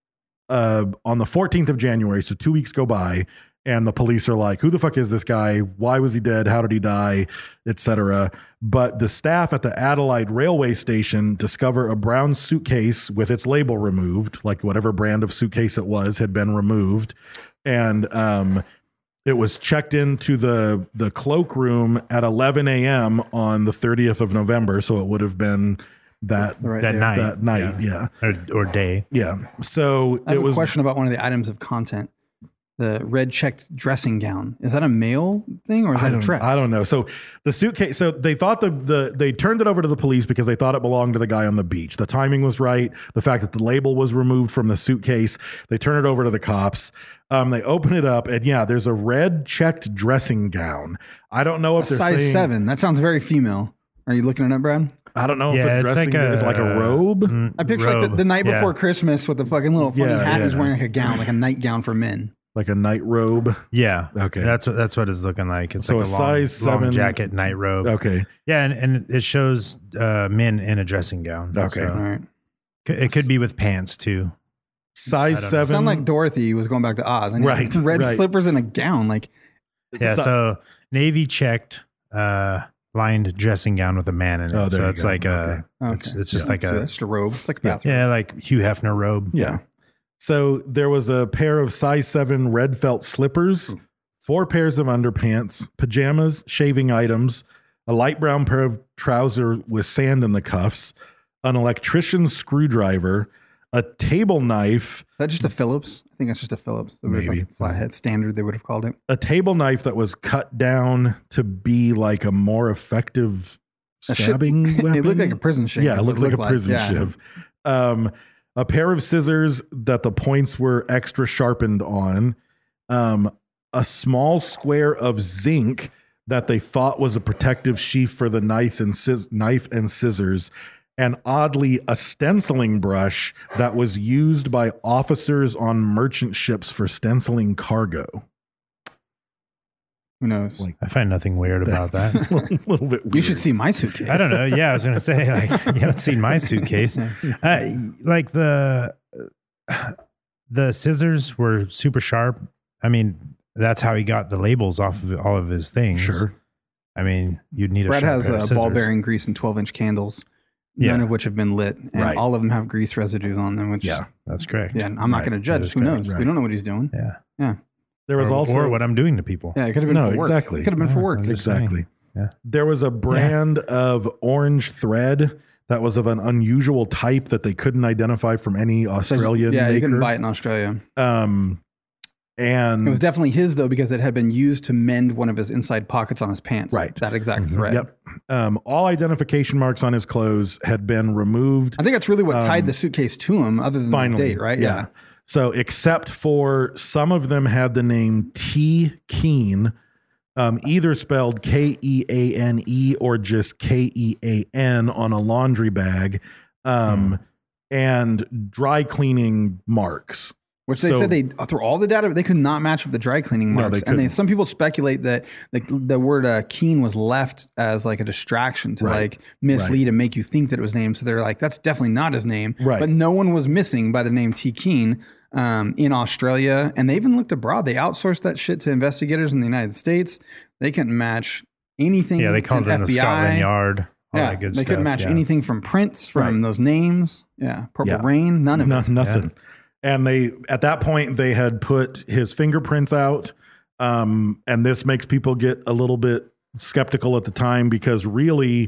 J: on the 14th of January, so 2 weeks go by, and the police are like, who the fuck is this guy? Why was he dead? How did he die? Etc. But the staff at the Adelaide railway station discover a brown suitcase with its label removed, like whatever brand of suitcase it was had been removed. And it was checked into the cloakroom at 11 a.m. on the 30th of November, so it would have been that night, yeah.
I: Or day.
J: Yeah. So
K: I have a question about one of the items of content. The red checked dressing gown. Is that a male thing or is that a dress?
J: I don't know. So the suitcase, so they thought they turned it over to the police because they thought it belonged to the guy on the beach. The timing was right. The fact that the label was removed from the suitcase, they turn it over to the cops. They open it up, and yeah, there's a red checked dressing gown. I don't know if they're
K: size
J: saying
K: 7. That sounds very female. Are you looking at it, Brad?
J: I don't know if a dressing is like a robe.
K: I picture like the night before Christmas with the fucking little funny hat. He's wearing like a gown, like a nightgown for men.
J: Like a night robe.
I: Yeah.
J: Okay.
I: That's what it's looking like. It's
J: so
I: like
J: a size 7
I: long jacket, night robe.
J: Okay.
I: Yeah, and it shows men in a dressing gown.
J: Okay.
K: All right.
I: It could be with pants too.
J: Size 7.
K: Sound like Dorothy was going back to Oz. And
J: Right.
K: Red slippers and a gown. Like,
I: yeah. So Navy checked lined dressing gown with a man in it.
J: Oh, there
I: so
J: you
I: it's
J: go.
I: like it's just like
K: so that's just a robe. It's like a bathrobe.
I: Yeah, like Hugh Hefner robe.
J: Yeah. So there was a pair of size 7 red felt slippers, 4 pairs of underpants, pajamas, shaving items, a light brown pair of trousers with sand in the cuffs, an electrician's screwdriver, a table knife.
K: Is that just a Phillips? I think that's just a Phillips.
J: Maybe.
K: Like flathead standard, they would have called it.
J: A table knife that was cut down to be like a more effective stabbing weapon.
K: It looked like a prison shiv.
J: Yeah, it looks like a prison shiv. A pair of scissors that the points were extra sharpened on. A small square of zinc that they thought was a protective sheath for the knife and scissors. And oddly, a stenciling brush that was used by officers on merchant ships for stenciling cargo.
K: Who knows?
I: I find nothing weird about that.
J: A little bit weird.
K: You should see my suitcase.
I: I don't know. Yeah, I was going to say, like, you haven't seen my suitcase. Like the scissors were super sharp. I mean, that's how he got the labels off of all of his things.
J: Sure.
I: I mean, you'd need a
K: Brad
I: sharp
K: has
I: pair of scissors.
K: ball bearing grease and 12-inch candles, none of which have been lit, and all of them have grease residues on them. Which,
I: that's correct.
K: Yeah, I'm not going to judge. Who knows? We don't know what he's doing. Yeah.
J: There was
I: or what I'm doing to people.
K: Yeah, it could have been for work.
J: Exactly.
K: It could have been for work.
J: Exactly.
I: Yeah.
J: There was a brand of orange thread that was of an unusual type that they couldn't identify from any Australian
K: Yeah,
J: maker.
K: you couldn't buy it in Australia.
J: And
K: It was definitely his though, because it had been used to mend one of his inside pockets on his pants.
J: Right.
K: That exact thread.
J: Yep. All identification marks on his clothes had been removed.
K: I think that's really what tied the suitcase to him, other than
J: Finally,
K: the date, right?
J: Yeah. So except for some of them had the name T. Keane, either spelled Keane or just Kean on a laundry bag, and dry cleaning marks.
K: Which they said they through all the data, they could not match up the dry cleaning
J: No,
K: marks.
J: they
K: And
J: couldn't.
K: some people speculate that the word Keen was left as like a distraction to like mislead and make you think that it was named. So they're like, that's definitely not his name.
J: Right.
K: But no one was missing by the name T. Keen in Australia. And they even looked abroad. They outsourced that shit to investigators in the United States. They couldn't match anything.
I: Yeah, they called it in the
K: FBI.
I: Scotland Yard. All
K: Yeah,
I: that good
K: they
I: stuff.
K: couldn't match
I: yeah.
K: anything from prints, from those names. Yeah, Purple Rain, none of it.
J: Nothing. And they, at that point, they had put his fingerprints out. And this makes people get a little bit skeptical at the time because really,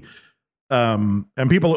J: and people,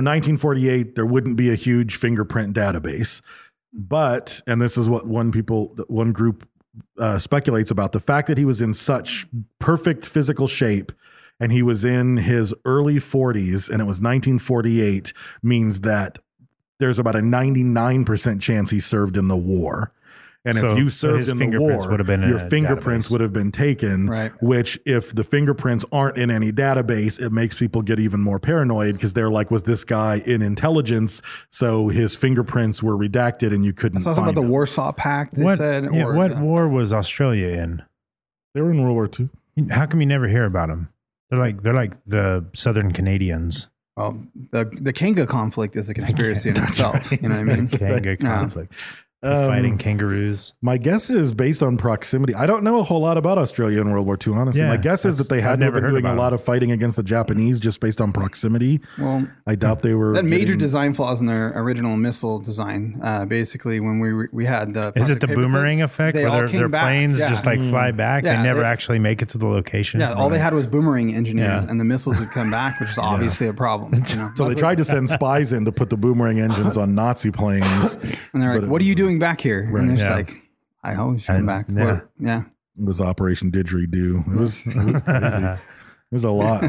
J: 1948, there wouldn't be a huge fingerprint database. But, and this is what one group speculates about, the fact that he was in such perfect physical shape and he was in his early 40s and it was 1948 means that there's about a 99% chance he served in the war. And
I: So
J: if you served
I: his
J: in the
I: fingerprints
J: war,
I: would have been in
J: your
I: a
J: fingerprints
I: database.
J: would have been taken, which if the fingerprints aren't in any database, it makes people get even more paranoid because they're like, was this guy in intelligence? So his fingerprints were redacted and you couldn't
K: It's also
J: find
K: about the
J: him.
K: Warsaw Pact, they
I: What,
K: said.
I: yeah,
K: or,
I: what war was Australia in?
J: They were in World War II.
I: How come you never hear about them? They're like the Southern Canadians.
K: Well, the Kanga conflict is a conspiracy in itself. You know what I mean?
I: Kanga conflict. Fighting kangaroos.
J: My guess is based on proximity. I don't know a whole lot about Australia in World War II, honestly.
I: Yeah,
J: My guess is that they
I: I've
J: had
I: never
J: been
I: heard
J: doing a
I: about
J: lot
I: them.
J: of fighting against the Japanese just based on proximity.
K: Well,
J: I doubt they were.
K: that major
J: getting-
K: design flaws in their original missile design. Basically, when we had the
I: Is it the
K: Project Paperclip,
I: boomerang effect
K: they all
I: where
K: came
I: their
K: back.
I: planes
K: Yeah.
I: just like fly back?
K: Yeah,
I: they never
K: they-
I: actually make it to the location.
K: Yeah, all they had was boomerang engineers,
I: Yeah.
K: and the missiles would come back, which is obviously a problem. You know?
J: So they tried to send spies in to put the boomerang engines on Nazi planes.
K: and they're
J: but
K: like,
J: it
K: "What are you
J: was-
K: doing back here?" And they're just
I: Yeah.
K: like, "I always come back."
I: yeah.
K: Or- yeah.
J: It was Operation Didgeridoo. It was crazy. There's a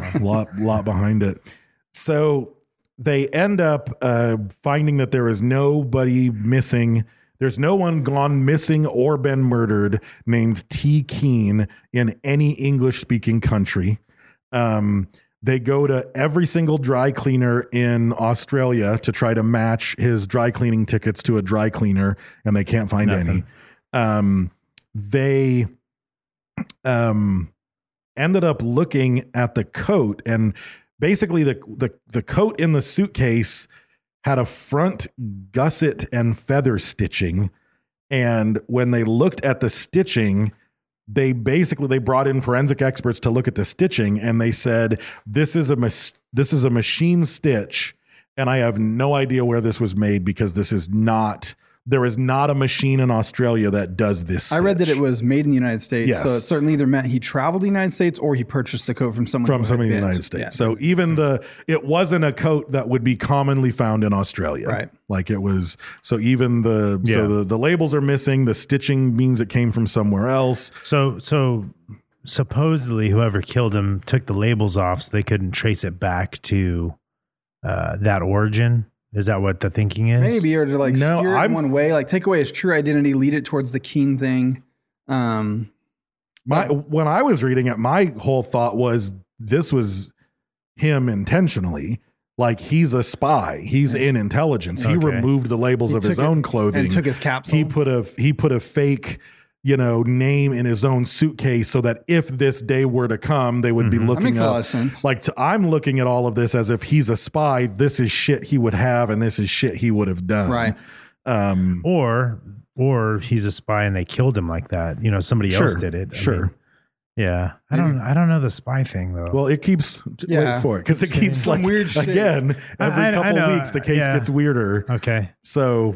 J: lot behind it. So they end up finding that there is nobody missing. There's no one gone missing or been murdered named T. Keane in any English-speaking country. They go to every single dry cleaner in Australia to try to match his dry cleaning tickets to a dry cleaner, and they can't find any. They ended up looking at the coat, and basically the coat in the suitcase had a front gusset and feather stitching. And when they looked at the stitching, they brought in forensic experts to look at the stitching, and they said, this is a machine stitch. And I have no idea where this was made because there is not a machine in Australia that does this stitch.
K: I read that it was made in the United States,
J: Yes.
K: so it certainly either meant he traveled to the United States or he purchased the coat from someone who had
J: in the
K: been
J: United
K: to-
J: States.
K: yeah.
J: So even it wasn't a coat that would be commonly found in Australia.
K: Right.
J: Like it was, so even the labels are missing. The stitching means it came from somewhere else.
I: So supposedly whoever killed him took the labels off so they couldn't trace it back to that origin. Is that what the thinking is?
K: Maybe, or to like
J: No,
K: steer it
J: I'm-
K: one way, like take away his true identity, lead it towards the Keen thing.
J: When I was reading it, my whole thought was this was him intentionally. Like he's a spy. He's in intelligence. He
I: Okay.
J: removed the labels
K: He
J: of his
K: took it
J: own clothing
K: and took his capsule.
J: He put a fake, name in his own suitcase so that if this day were to come, they would be looking
K: makes
J: up.
K: a lot of sense.
J: Like I'm looking at all of this as if he's a spy. This is shit he would have, and this is shit he would have done.
K: Right.
I: Or he's a spy and they killed him like that. Somebody else
J: Sure,
I: did it.
J: sure.
I: Yeah. I don't know the spy thing though.
J: Well, it keeps
K: Yeah.
J: wait for it because it keeps
K: Some
J: like
K: weird shit.
J: again every
I: I
J: couple
I: know,
J: weeks the case
I: yeah.
J: gets weirder.
I: Okay.
J: So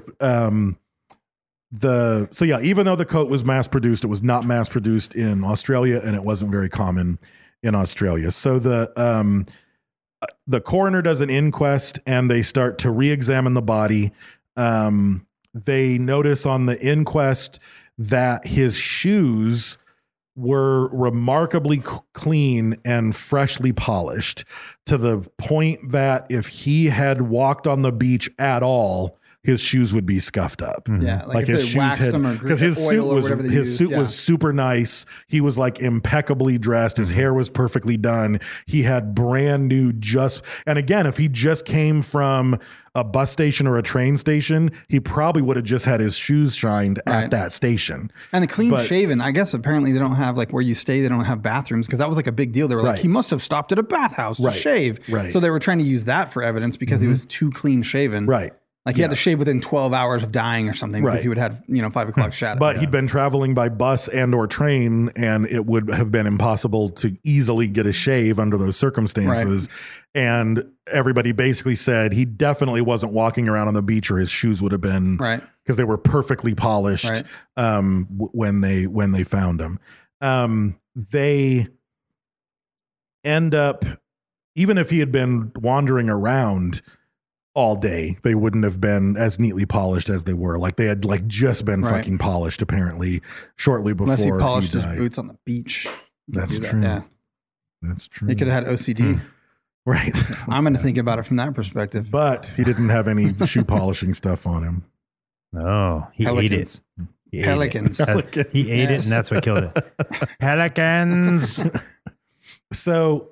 J: even though the coat was mass produced, it was not mass produced in Australia, and it wasn't very common in Australia. So the coroner does an inquest and they start to re-examine the body. They notice on the inquest that his shoes were remarkably clean and freshly polished, to the point that if he had walked on the beach at all, his shoes would be scuffed up.
K: Yeah, like if
J: his
K: they
J: shoes
K: waxed
J: had,
K: them or
J: because his
K: oil
J: suit
K: or
J: was
K: whatever they
J: his
K: used,
J: suit
K: yeah.
J: was super nice. He was like impeccably dressed. His hair was perfectly done. He had brand new and again, if he just came from a bus station or a train station, he probably would have just had his shoes shined at that station.
K: And the clean shaven, I guess apparently they don't have, like where you stay, they don't have bathrooms, because that was like a big deal. They were like, he must have stopped at a bathhouse to shave.
J: Right.
K: So they were trying to use that for evidence because he was too clean shaven.
J: Right.
K: Like he had to shave within 12 hours of dying or something because he would have had, 5 o'clock shadow.
J: But he'd been traveling by bus and or train, and it would have been impossible to easily get a shave under those circumstances. Right. And everybody basically said he definitely wasn't walking around on the beach, or his shoes would have been because they were perfectly polished when they found him. They end up, even if he had been wandering around all day, they wouldn't have been as neatly polished as they were. Like they had just been fucking polished apparently shortly before.
K: Unless he polished his
J: died.
K: boots on the beach.
J: That's true.
K: Yeah.
J: That's true.
K: He could have had OCD.
J: Right.
K: I'm going to think about it from that perspective.
J: But he didn't have any shoe polishing stuff on him.
I: No, he ate it.
K: Pelicans.
I: He ate it, and that's what killed it. Pelicans.
J: So,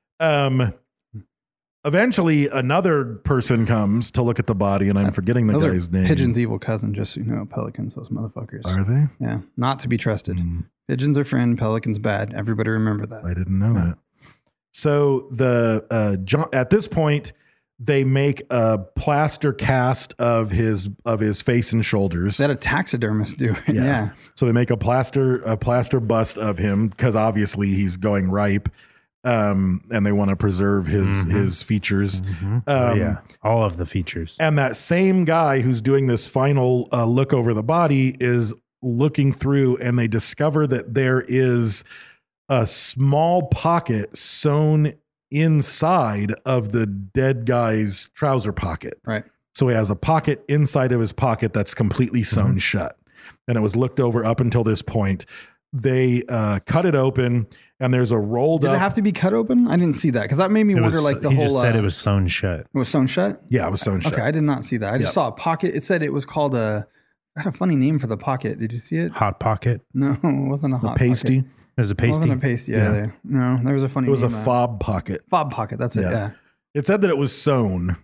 J: eventually, another person comes to look at the body, and I'm forgetting the guy's name.
K: Pigeon's evil cousin, just so you know. Pelicans, those motherfuckers.
J: Are they?
K: Yeah, not to be trusted. Pigeons are friend, pelicans bad. Everybody remember that.
J: I didn't know that. So at this point, they make a plaster cast of his face and shoulders.
K: That a taxidermist do it. Yeah.
J: So they make a plaster bust of him because obviously he's going ripe. And they want to preserve his features.
I: All of the features.
J: And that same guy who's doing this final look over the body is looking through, and they discover that there is a small pocket sewn inside of the dead guy's trouser pocket.
K: Right.
J: So he has a pocket inside of his pocket that's completely sewn shut. And it was looked over up until this point. They cut it open, and there's a rolled up.
K: Did it have to be cut open? I didn't see that, because that made me wonder, like the
I: he
K: whole.
I: He just said it was sewn shut.
K: It was sewn shut?
J: Yeah, it was sewn shut.
K: Okay, I did not see that. I just saw a pocket. It said it was called I had a funny name for the pocket. Did you see it?
I: Hot pocket?
K: No, it wasn't a hot
J: pasty.
K: pocket.
I: There's a pasty.
K: It wasn't a pasty either. No, there was a funny name.
J: It was a fob pocket.
K: Fob pocket, that's it, yeah.
J: It said that it was sewn.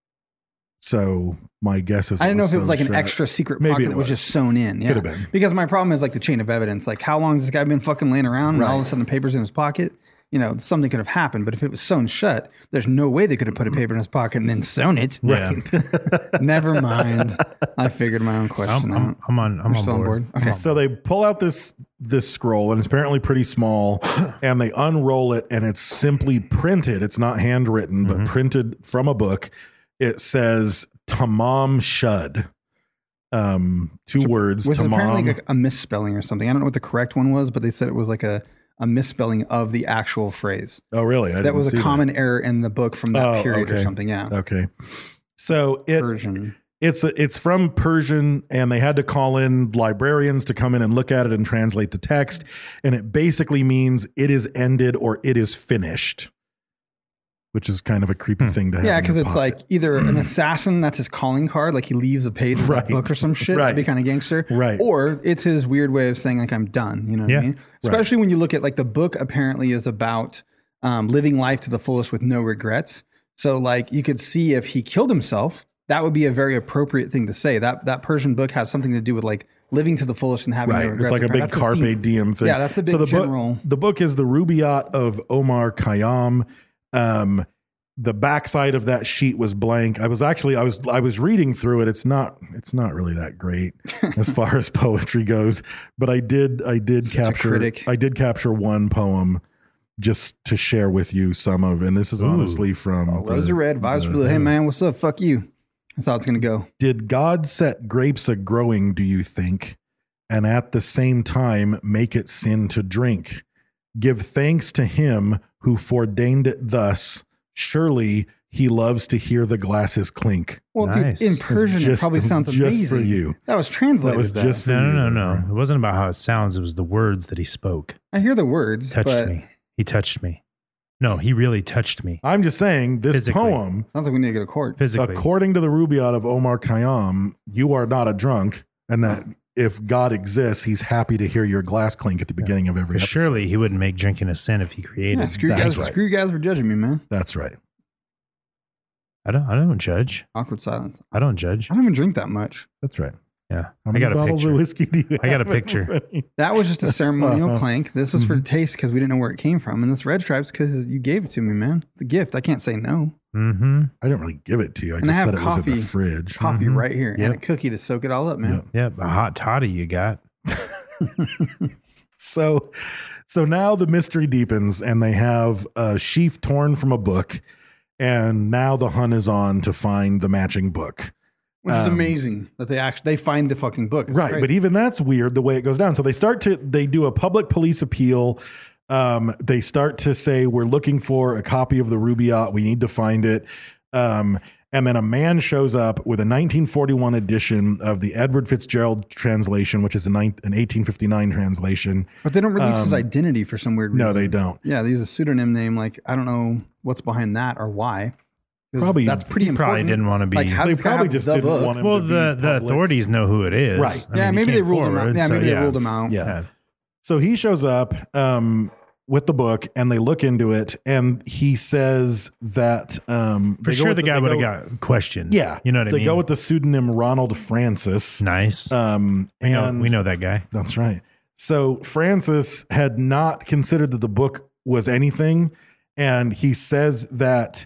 J: So my guess is
K: I didn't know if it was like
J: shut.
K: an extra secret
J: Maybe
K: pocket that was just sewn in. Yeah.
J: Could have been.
K: Because my problem is like the chain of evidence. Like, how long has this guy been fucking laying around and all of a sudden the paper's in his pocket? Something could have happened. But if it was sewn shut, there's no way they could have put a paper in his pocket and then sewn it.
J: Right.
K: Never mind. I figured my own question out.
I: I'm on board.
K: Okay.
J: So they pull out this scroll, and it's apparently pretty small, and they unroll it, and it's simply printed. It's not handwritten, but printed from a book. It says Tamam Shud. 2 words.
K: Was
J: Tamam.
K: apparently like a misspelling or something. I don't know what the correct one was, but they said it was like a misspelling of the actual phrase.
J: Oh, really?
K: That was a common error in the book from that period or something. Yeah.
J: Okay. So
K: Persian.
J: It's from Persian, and they had to call in librarians to come in and look at it and translate the text. And it basically means it is ended or it is finished, which is kind of a creepy thing to have.
K: Yeah, because it's
J: pocket.
K: like either an assassin, that's his calling card, like he leaves a page of that book or some shit, that'd be kind of gangster.
J: Right.
K: Or it's his weird way of saying like, I'm done. You know what I mean? Especially when you look at like the book apparently is about living life to the fullest with no regrets. So like you could see if he killed himself, that would be a very appropriate thing to say. That Persian book has something to do with like living to the fullest and having no regrets.
J: It's like a big carpe diem thing.
K: Yeah, that's a big general.
J: The book is the Rubaiyat of Omar Khayyam. The backside of that sheet was blank. I was reading through it. It's not really that great as far as poetry goes, but I did capture one poem just to share with you some of, and this is honestly from
K: Rose are red, vibes blue. Hey man, what's up? Fuck you. That's how it's gonna go.
J: Did God set grapes a growing, do you think, and at the same time make it sin to drink? Give thanks to him who foreordained it thus. Surely he loves to hear the glasses clink.
K: Well,
I: Nice.
K: dude, in Persian, it probably sounds
J: just
K: amazing.
J: for you.
K: That was translated.
J: That was just for
I: No,
J: you.
I: no. It wasn't about how it sounds. It was the words that he spoke.
K: I hear the words.
I: Touched
K: but
I: me. He touched me. No, he really touched me
J: I'm just saying this
I: Physically.
J: poem,
K: Sounds like we need to go to court.
I: physically.
J: according to the Rubaiyat of Omar Khayyam, you are not a drunk, and that if God exists, he's happy to hear your glass clink at the beginning of every episode.
I: Surely he wouldn't make drinking a sin if he created.
K: Yeah, screw you
J: That's
K: guys.
J: right.
K: Screw you guys for judging me, man.
J: That's right.
I: I don't judge.
K: Awkward silence.
I: I don't judge.
K: I don't even drink that much.
J: That's right.
I: Yeah,
J: How
I: I
J: many
I: got a
J: bottles
I: picture.
J: of whiskey do you
I: I got a
J: have
I: picture.
J: already?
K: That was just a ceremonial clank. This was for taste because we didn't know where it came from. And this red stripe's because you gave it to me, man. It's a gift. I can't say no.
I: Mm-hmm.
J: I didn't really give it to you. I
K: And I
J: just
K: have
J: said it was in the
K: coffee.
J: fridge.
K: Coffee
I: Mhm.
K: right here
I: Yep.
K: and a cookie to soak it all up, man.
J: Yep.
I: Yep, a hot toddy you got.
J: So now the mystery deepens, and they have a sheaf torn from a book, and now the hunt is on to find the matching book.
K: Which is amazing that they find the fucking book. It's
J: Right,
K: great.
J: but even that's weird the way it goes down. So they do a public police appeal. They start to say, we're looking for a copy of the Rubaiyat. We need to find it. And then a man shows up with a 1941 edition of the Edward Fitzgerald translation, which is an 1859 translation.
K: But they don't release his identity for some weird reason.
J: No, they don't.
K: Yeah, they use a pseudonym name. Like, I don't know what's behind that or why. 'Cause
J: Probably-
K: that's pretty
I: he probably
K: important.
I: didn't wanna be-
K: Like, how
J: They
K: does this guy
J: probably
K: have
J: just
K: the
J: didn't
K: book?
J: want him
I: Well,
J: to be
I: the
J: public.
I: authorities know who it is.
J: Right.
I: I
K: Yeah,
I: mean, he
K: maybe they
I: came
K: ruled him out.
I: forward,
K: Yeah,
I: so
K: maybe they ruled him out.
J: Yeah. So he shows up with the book, and they look into it, and he says that
I: For sure, the guy would have got questioned.
J: Yeah,
I: you know what I
J: they
I: mean.
J: go with the pseudonym Ronald Francis.
I: Nice.
J: And
I: we know that guy.
J: That's right. So Francis had not considered that the book was anything, and he says that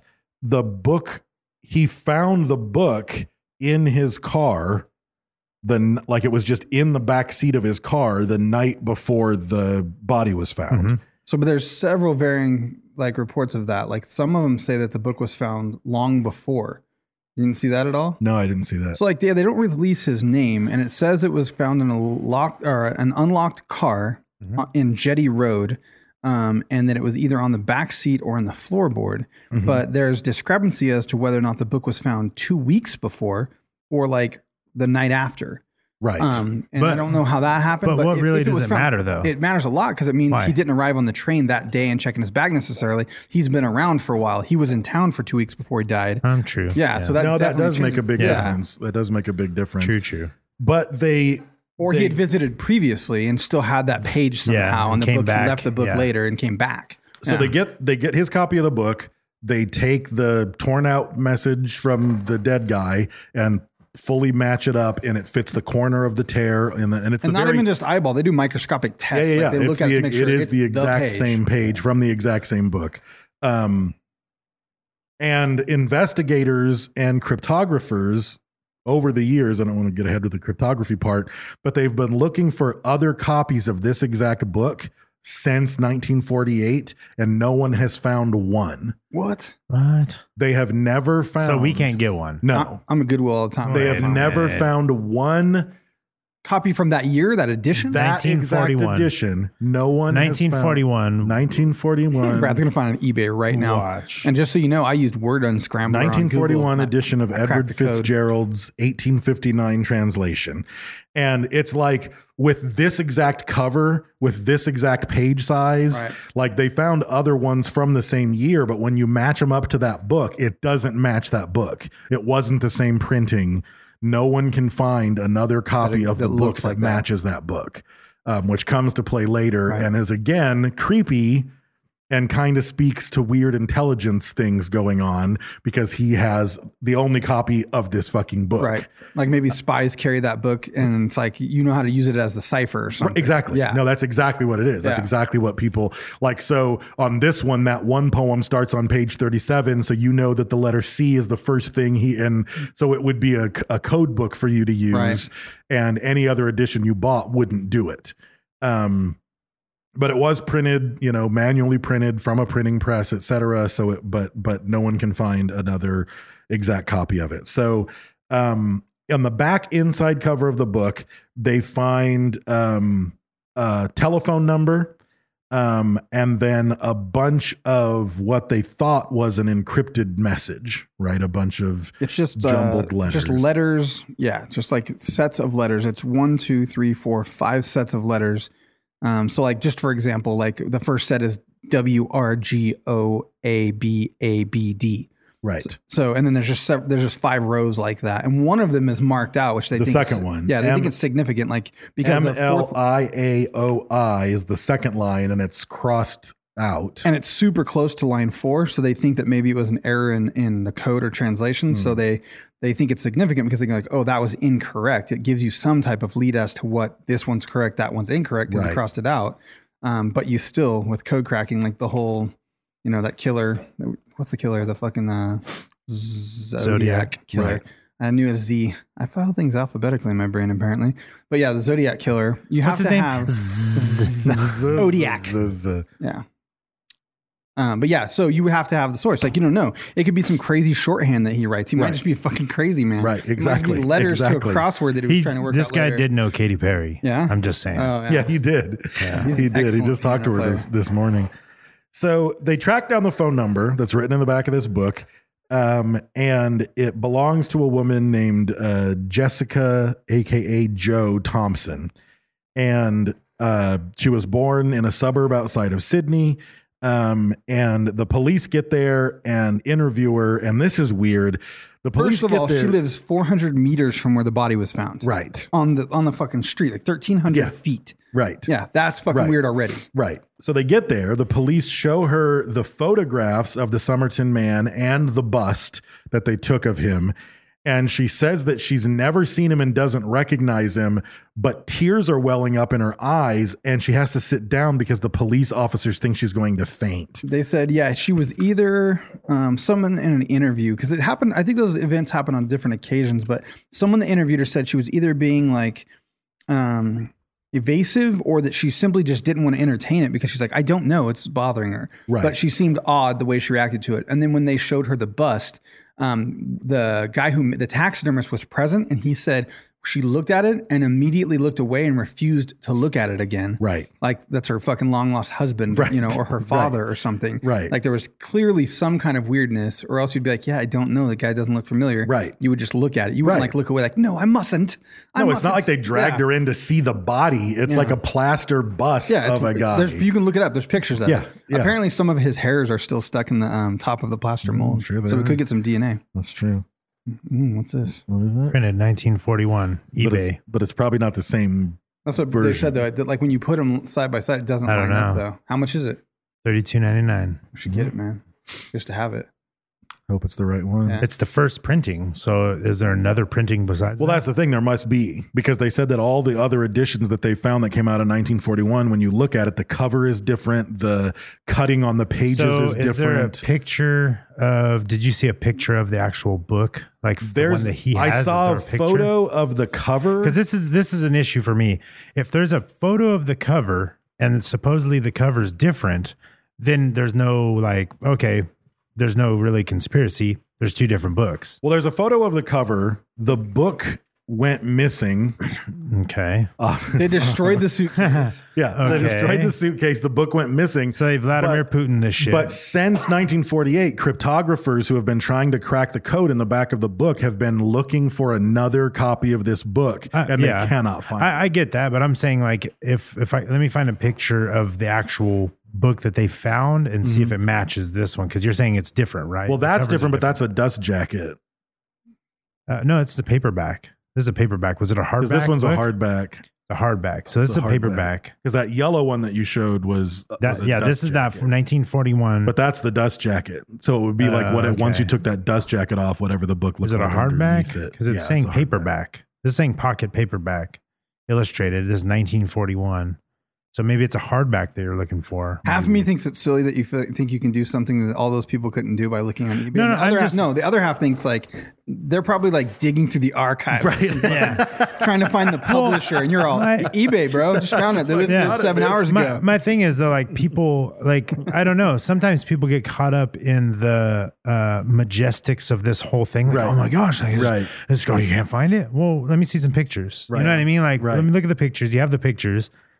J: he found the book in his car. Like it was just in the back seat of his car the night before the body was found.
I: Mm-hmm.
K: So, but there's several varying like reports of that. Like some of them say that the book was found long before. You didn't see that at all?
J: No, I didn't see that.
K: So like, yeah, they don't release his name, and it says it was found in an unlocked car in Jetty Road, and that it was either on the back seat or in the floorboard. But there's discrepancy as to whether or not the book was found 2 weeks before or like the night after.
J: Right.
K: And
I: But-
K: I don't know how that happened.
I: but what really
K: if
I: does
K: was
I: it matter, though?
K: It matters a lot because it means
I: Why?
K: he didn't arrive on the train that day and check in his bag necessarily. He's been around for a while. He was in town for 2 weeks before he died.
I: True.
K: Yeah, so that
J: that
K: definitely
J: does make
K: changes-
J: a big
K: Yeah.
J: difference. That does make a big difference.
I: True.
J: But
K: Or he had visited previously and still had that page somehow
I: Yeah,
K: on
I: and
K: the
I: came
K: book.
I: back.
K: He left the book
I: Yeah.
K: later and came back.
J: So
K: Yeah.
J: they get his copy of the book. They take the torn out message from the dead guy and fully match it up, and it fits the corner of the tear. And it's
K: and
J: the
K: not
J: very,
K: even just eyeball. They do microscopic tests.
J: yeah.
K: Like they look
J: It's
K: at it
J: the-
K: to make sure
J: it is
K: it's
J: the exact
K: page.
J: same page from the exact same book. And investigators and cryptographers over the years, I don't want to get ahead with the cryptography part, but they've been looking for other copies of this exact book since 1948, and no one has found one.
K: What?
J: They have never found.
I: So we can't get one.
J: No,
K: I'm a Goodwill all the time.
J: they have never found one
K: copy from that year, that edition.
J: that exact
I: 1941.
J: edition. No one. has found-
I: 1941.
J: 1941.
K: Brad's gonna find it on eBay right now.
I: Watch.
K: And just so you know, I used Word Unscrambler. on
J: 1941
K: Google.
J: edition of
K: I cracked
J: Edward
K: the code.
J: Fitzgerald's 1859 translation. And it's like with this exact cover, with this exact page size,
K: Right.
J: like they found other ones from the same year, but when you match them up to that book, it doesn't match that book. It wasn't the same printing. No one can find another copy of the
K: that
J: book
K: looks
J: that
K: like that.
J: matches that book, which comes to play later
K: Right.
J: and is again creepy and kind of speaks to weird intelligence things going on because he has the only copy of this fucking book.
K: Right. Like maybe spies carry that book and it's like, you know how to use it as the cipher or something.
J: Exactly.
K: Yeah.
J: No, that's exactly what it is. That's
K: Yeah.
J: exactly what people like. So on this one, that one poem starts on page 37. So you know that the letter C is the first thing and so it would be a code book for you to use,
K: Right.
J: and any other edition you bought wouldn't do it. But it was printed, manually printed from a printing press, et cetera. So but no one can find another exact copy of it. So, on the back inside cover of the book, they find a telephone number, and then a bunch of what they thought was an encrypted message, right? A bunch of
K: It's just
J: jumbled letters.
K: Just letters. Yeah, just like sets of letters. It's 1, 2, 3, 4, 5 sets of letters. So like just for example, like the first set is WRGOABABD.
J: Right.
K: So and then there's just 5 rows like that, and one of them is marked out, which they
J: The
K: think
J: second one.
K: Yeah, they think it's significant, like because the fourth,
J: MLIAOI is the second line, and it's crossed out.
K: and it's super close to line 4, so they think that maybe it was an error in the code or translation. So they think it's significant because they're like, oh, that was incorrect. It gives you some type of lead as to what this one's correct, that one's incorrect because you crossed it out. But you still, with code cracking, like the whole, that killer. What's the killer? The fucking Zodiac killer.
J: Right.
K: I knew a Z. I file things alphabetically in my brain, apparently. But yeah, the Zodiac killer. You have
I: What's his
K: to
I: name?
K: have Zodiac. Yeah. But yeah, so you would have to have the source. Like, you don't know. It could be some crazy shorthand that he writes. He might just be fucking crazy, man.
J: Right,
K: It might be
J: exactly.
K: letters to a crossword that he was trying to work
I: This
K: out
I: guy
K: later.
I: did know Katy Perry.
K: Yeah?
I: I'm just saying.
K: Oh,
J: Yeah, he did.
K: He's
J: He
K: an
J: did. He
K: excellent
J: just talked to her
K: piano
J: this morning. So they tracked down the phone number that's written in the back of this book. And it belongs to a woman named Jessica, aka Joe Thompson. And she was born in a suburb outside of Sydney. And the police get there and interview her. And this is weird. The police
K: First of
J: get
K: all,
J: there.
K: she lives 400 meters from where the body was found.
J: Right.
K: On the fucking street, like 1,300 feet.
J: Right.
K: Yeah, that's fucking
J: Right.
K: weird already.
J: Right. So they get there. The police show her the photographs of the Somerton man and the bust that they took of him. And she says that she's never seen him and doesn't recognize him, but tears are welling up in her eyes and she has to sit down because the police officers think she's going to faint.
K: They said, yeah, she was either someone in an interview, because it happened. I think those events happen on different occasions, but someone that interviewed her said she was either being like evasive or that she simply just didn't want to entertain it because she's like, I don't know, it's bothering her.
J: Right.
K: But she seemed odd the way she reacted to it. And then when they showed her the bust, the guy the taxidermist was present, and he said she looked at it and immediately looked away and refused to look at it again.
J: Right.
K: Like that's her fucking long lost husband,
J: Right.
K: or her father or something.
J: Right.
K: Like there was clearly some kind of weirdness, or else you'd be like, yeah, I don't know. The guy doesn't look familiar.
J: Right.
K: You would just look at it. You wouldn't
J: Right.
K: like look away like, no, I mustn't.
J: No, it's not like they dragged her in to see the body. It's like a plaster bust of a guy.
K: You can look it up. There's pictures of
J: Yeah,
K: it.
J: yeah.
K: Apparently some of his hairs are still stuck in the top of the plaster mold.
J: sure they
K: so we
J: are.
K: could get some DNA.
J: That's true.
K: What's this?
J: What is that?
I: Printed 1941, eBay.
J: But it's probably not the same.
K: That's what they
J: version.
K: said though. That, like when you put them side by side, it doesn't
I: I don't
K: line up
I: know.
K: though. How much is it?
I: $32.99.
K: We should get it, man. Just to have it.
J: Hope it's the right one.
K: Yeah.
I: It's the first printing. So is there another printing besides
J: Well,
I: that?
J: that's the thing. There must be, because they said that all the other editions that they found that came out in 1941, when you look at it, the cover is different. The cutting on the pages
I: So
J: is
I: is there a
J: different.
I: picture of, did you see a picture of the actual book? Like the one that he has?
J: I saw a
I: Is there picture?
J: photo of the cover.
I: Because this is an issue for me. If there's a photo of the cover and supposedly the cover's different, then there's no there's no really conspiracy. There's two different books.
J: Well, there's a photo of the cover. The book went missing.
I: Okay.
K: They destroyed the suitcase.
J: Yeah, they
I: Okay.
J: destroyed the suitcase. The book went missing.
I: So they Vladimir Putin this shit.
J: But since 1948, cryptographers who have been trying to crack the code in the back of the book have been looking for another copy of this book, and they cannot find it.
I: I get that, but I'm saying like if I let me find a picture of the actual book that they found and see if it matches this one, because you're saying it's different, right?
J: Well,
I: The
J: that's
I: covers are
J: different, but that's a dust jacket.
I: no, it's the paperback. This is a paperback. Was it a hardback?
J: Because this one's
I: book?
J: a hardback.
I: A hardback. So this is a paperback.
J: Because that yellow one that you showed was a
I: This
J: dust
I: is that
J: jacket.
I: from 1941.
J: But that's the dust jacket. So it would be like what it, once you
I: okay.
J: took that dust jacket off, whatever the book looked
I: is it a
J: like
I: hardback?
J: underneath it.
I: Because it's
J: Yeah,
I: saying
J: a hardback.
I: paperback. This is saying pocket paperback, illustrated. This is 1941. So maybe it's a hardback that you're looking for.
K: Half of me thinks it's silly that you think you can do something that all those people couldn't do by looking on eBay.
I: No,
K: And
I: I'm just-
K: the other half thinks like they're probably like digging through the archive,
J: Right.
I: Yeah.
K: trying to find the publisher, and you're all eBay, bro. Just found it. They listed
I: Yeah.
K: it 7 hours ago.
I: My thing is though, like people, like I don't know. Sometimes people get caught up in the majestics of this whole thing. Like,
J: Right.
I: oh my gosh, like,
J: Right.
I: Let's go. You can't find it. Well, let me see some pictures.
J: Right.
I: You know what I mean? Like,
J: Right.
I: let me look at the pictures. You have the pictures.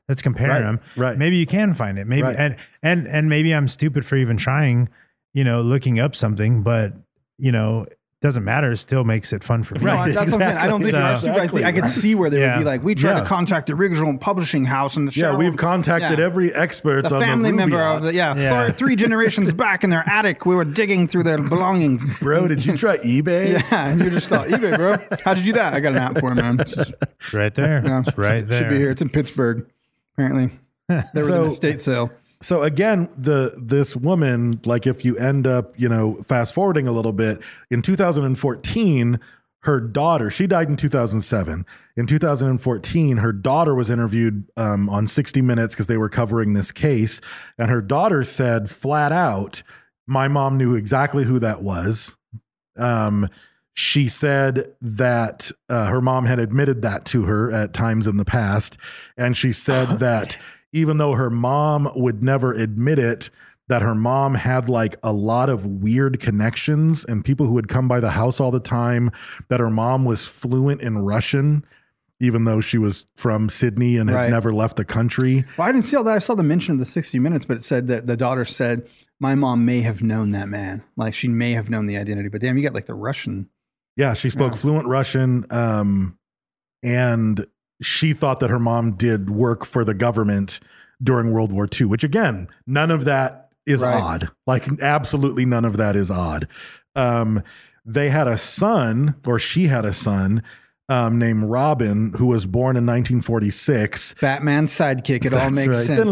I: Let's compare them.
J: Right.
I: Maybe you can find it. Maybe
J: Right.
I: and maybe I'm stupid for even trying, looking up something, but it doesn't matter. It still makes it fun for me.
K: No, that's what I'm saying. I don't think you're stupid. I think I could see where they would be like, we tried to contact the original publishing house and the
J: Yeah, we've contacted every expert
K: the
J: on
K: family
J: the
K: member
J: Rubaiyat.
K: of the three generations back in their attic. We were digging through their belongings.
J: Bro, did you try eBay?
K: Yeah, and you just thought eBay, bro. How'd you do that? I got an app for it, man.
I: It's right there.
K: Yeah,
I: It's right there.
K: Should be here. It's in Pittsburgh. Apparently, there was an estate sale.
J: So again, this woman, like if you end up, fast forwarding a little bit, in 2014, her daughter, she died in 2007. In 2014, her daughter was interviewed on 60 Minutes because they were covering this case. And her daughter said flat out, my mom knew exactly who that was. She said that her mom had admitted that to her at times in the past. And she said that even though her mom would never admit it, that her mom had like a lot of weird connections and people who would come by the house all the time, that her mom was fluent in Russian, even though she was from Sydney and had never left the country.
K: Well, I didn't see all that. I saw the mention of the 60 Minutes, but it said that the daughter said, my mom may have known that man. Like she may have known the identity, but damn, you got like the Russian.
J: Yeah, she spoke fluent Russian, and she thought that her mom did work for the government during World War II, which again, none of that is odd. Like absolutely none of that is odd. They had a son, or she had a son, named Robin, who was born in 1946.
K: Batman's sidekick. It all makes sense.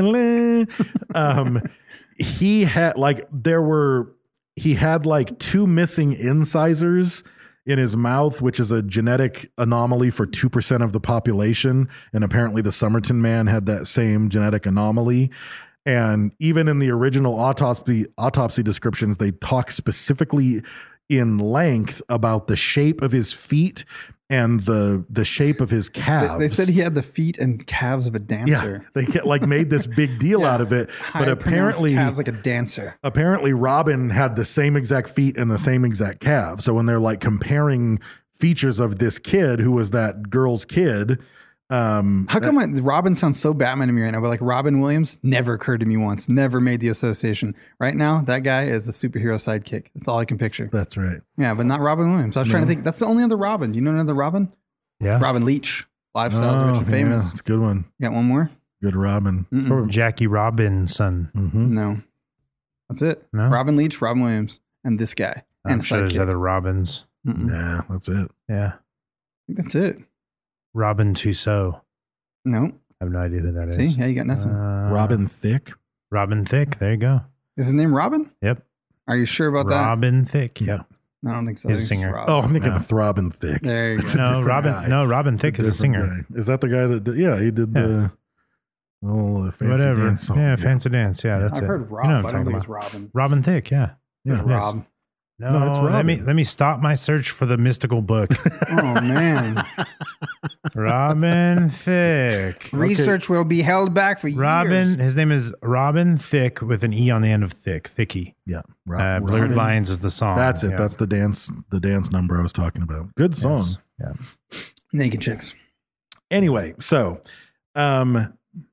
J: He had like 2 missing incisors in his mouth, which is a genetic anomaly for 2% of the population. And apparently the Somerton man had that same genetic anomaly. And even in the original autopsy descriptions, they talk specifically in length about the shape of his feet and the shape of his calves.
K: They said he had the feet and calves of a dancer.
J: Yeah, they like made this big deal out of it. But apparently
K: calves like a dancer.
J: Apparently Robin had the same exact feet and the same exact calves. So when they're like comparing features of this kid who was that girl's kid,
K: how come Robin sounds so Batman to me right now? But like Robin Williams never occurred to me once. Never made the association. Right now, that guy is the superhero sidekick. That's all I can picture.
J: That's right.
K: Yeah, but not Robin Williams. I was trying to think. That's the only other Robin. Do you know another Robin?
I: Yeah.
K: Robin Leach. Lifestyles of Rich and Famous.
J: Yeah, it's a good one.
K: You got one more?
J: Good Robin.
I: Jackie Robinson.
J: Mm-hmm.
K: No. That's it.
I: No?
K: Robin Leach, Robin Williams, and this guy.
I: I'm sure there's other Robins.
J: Yeah, that's it.
I: Yeah.
K: I think that's it.
I: Robin Tussaud.
K: No.
I: I have no idea who that is.
K: See? Yeah, you got nothing.
J: Robin Thicke.
I: Robin Thicke. There you go.
K: Is his name Robin?
I: Yep.
K: Are you sure about that?
I: Robin Thicke. Yeah.
K: No, I don't think so.
I: He's a singer.
J: Oh, I'm thinking of Throbbing Thicke.
K: There you go.
I: No, Robin Thicke is a singer.
J: Guy. Is that the guy that did, he did the fancy dance song.
I: Yeah, fancy dance. Yeah, that's
K: I've
I: it.
K: heard Rob.
I: You know
K: I
I: what
K: don't
I: I'm
K: think
I: talking
K: it's
I: about.
K: Robin.
I: Robin Thicke, yeah.
K: It's Rob.
J: No, it's Robin.
I: Let me stop my search for the mystical book.
K: Oh, man.
I: Robin Thicke.
K: Research will be held back for years.
I: His name is Robin Thicke with an E on the end of Thick. Thicky.
J: Yeah.
I: Blurred Lines is the song.
J: That's it.
I: Yeah.
J: That's the dance number I was talking about. Good song.
I: Yes. Yeah.
K: Naked Chicks.
J: Anyway, so I'm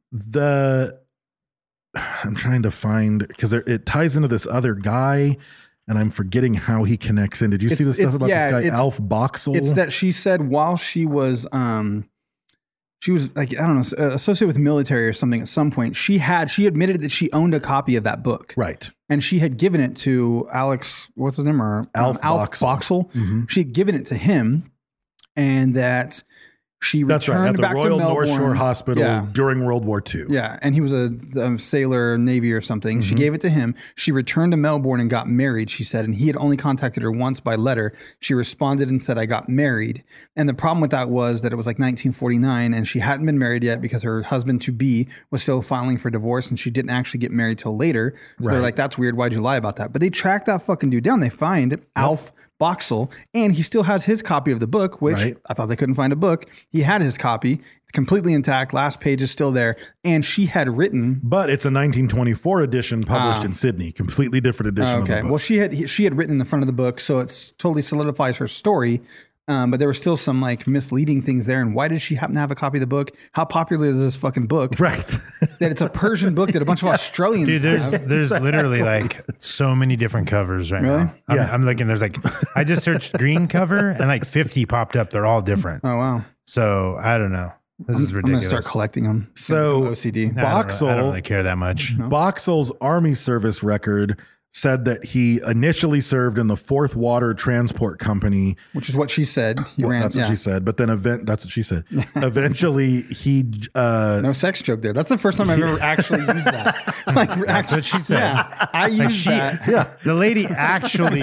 J: trying to find, because it ties into this other guy, and I'm forgetting how he connects in. Did you see the stuff about this guy, Alf Boxall?
K: It's that she said while she was like, I don't know, associated with the military or something at some point, she admitted that she owned a copy of that book.
J: Right.
K: And she had given it to Alex, what's his name? Or
J: Alf
K: Boxall.
J: Mm-hmm.
K: She had given it to him, and that she returned
J: at the
K: back
J: Royal
K: to Melbourne.
J: North Shore Hospital during World War II.
K: Yeah, and he was a sailor, Navy or something.
J: Mm-hmm.
K: She gave it to him. She returned to Melbourne and got married, she said, and he had only contacted her once by letter. She responded and said, I got married. And the problem with that was that it was like 1949, and she hadn't been married yet because her husband-to-be was still filing for divorce, and she didn't actually get married till later. So they're like, that's weird. Why'd you lie about that? But they tracked that fucking dude down. They find Alf Boxall, and he still has his copy of the book, which I thought they couldn't find a book. He had his copy. It's completely intact. Last page is still there. And she had written...
J: But it's a 1924 edition published in Sydney. Completely different edition of the book.
K: Well, she had written in the front of the book, so it's totally solidifies her story. But there were still some like misleading things there. And why did she happen to have a copy of the book? How popular is this fucking book?
J: Right.
K: That it's a Persian book that a bunch of Australians
I: Dude,
K: have.
I: there's literally like so many different covers right
K: Really?
I: now. I'm looking, there's like, I just searched green cover and like 50 popped up. They're all different.
K: Oh, wow.
I: So I don't know. This is
K: I'm
I: ridiculous.
K: going to start collecting them.
J: So
K: OCD.
I: I
J: Boxall,
I: don't really care that much.
J: Boxall's Army service record said that he initially served in the 4th Water Transport Company,
K: Which is what she said. He ran.
J: that's what she said. But then that's what she said. Eventually, he
K: No sex joke there. That's the first time I've ever actually used that. Like,
I: That's what she said.
K: Yeah, I used that.
J: yeah.
I: The lady actually